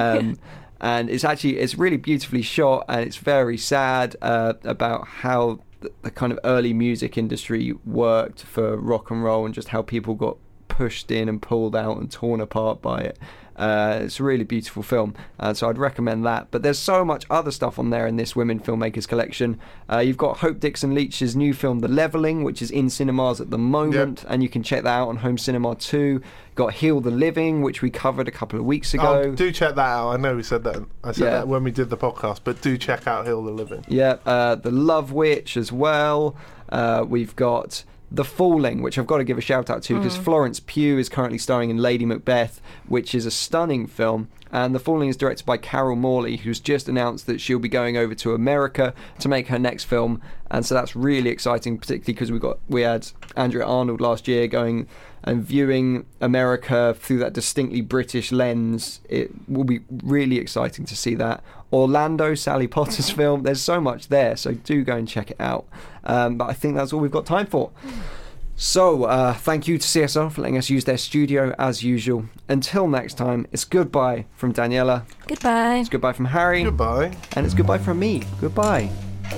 And it's really beautifully shot, and it's very sad about how the kind of early music industry worked for rock and roll, and just how people got pushed in and pulled out and torn apart by it. It's a really beautiful film, so I'd recommend that. But there's so much other stuff on there in this Women Filmmakers collection. You've got Hope Dixon-Leach's new film, The Levelling, which is in cinemas at the moment, and you can check that out on Home Cinema 2. Got Heal the Living, which we covered a couple of weeks ago. Oh, do check that out. I know we said that. I said that when we did the podcast, but do check out Heal the Living. Yeah, The Love Witch as well. We've got The Falling, which I've got to give a shout out to because Florence Pugh is currently starring in Lady Macbeth, which is a stunning film. And The Falling is directed by Carol Morley, who's just announced that she'll be going over to America to make her next film. And so that's really exciting, particularly because we had Andrea Arnold last year going and viewing America through that distinctly British lens. It will be really exciting to see that. Orlando, Sally Potter's film. There's so much there, so do go and check it out. But I think that's all we've got time for. So, thank you to CSR for letting us use their studio as usual. Until next time, it's goodbye from Daniela. Goodbye. It's goodbye from Harry. Goodbye. And it's goodbye from me. Goodbye.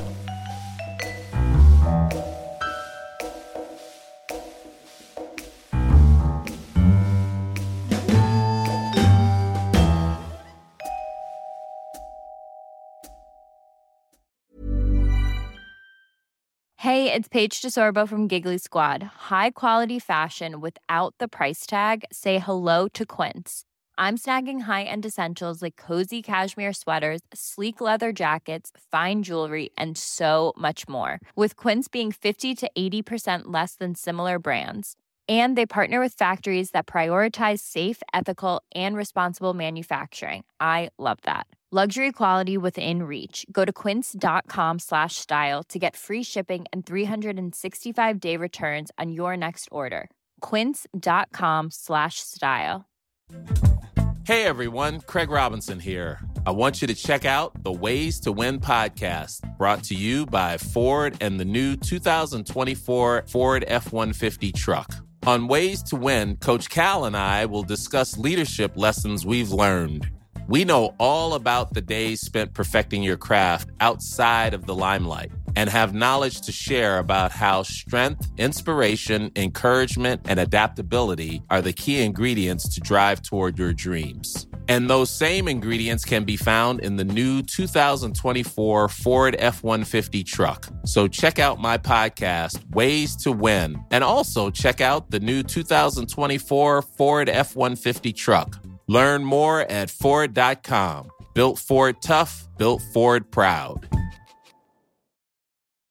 Hey, it's Paige DeSorbo from Giggly Squad. High quality fashion without the price tag. Say hello to Quince. I'm snagging high-end essentials like cozy cashmere sweaters, sleek leather jackets, fine jewelry, and so much more. With Quince being 50 to 80% less than similar brands. And they partner with factories that prioritize safe, ethical, and responsible manufacturing. I love that. Luxury quality within reach. Go to quince.com/style to get free shipping and 365-day returns on your next order. Quince.com/style. Hey everyone, Craig Robinson here. I want you to check out the Ways to Win podcast, brought to you by Ford and the new 2024 Ford F-150 truck. On Ways to Win, Coach Cal and I will discuss leadership lessons we've learned. We know all about the days spent perfecting your craft outside of the limelight and have knowledge to share about how strength, inspiration, encouragement, and adaptability are the key ingredients to drive toward your dreams. And those same ingredients can be found in the new 2024 Ford F-150 truck. So check out my podcast, Ways to Win, and also check out the new 2024 Ford F-150 truck. Learn more at Ford.com. Built Ford tough, built Ford proud.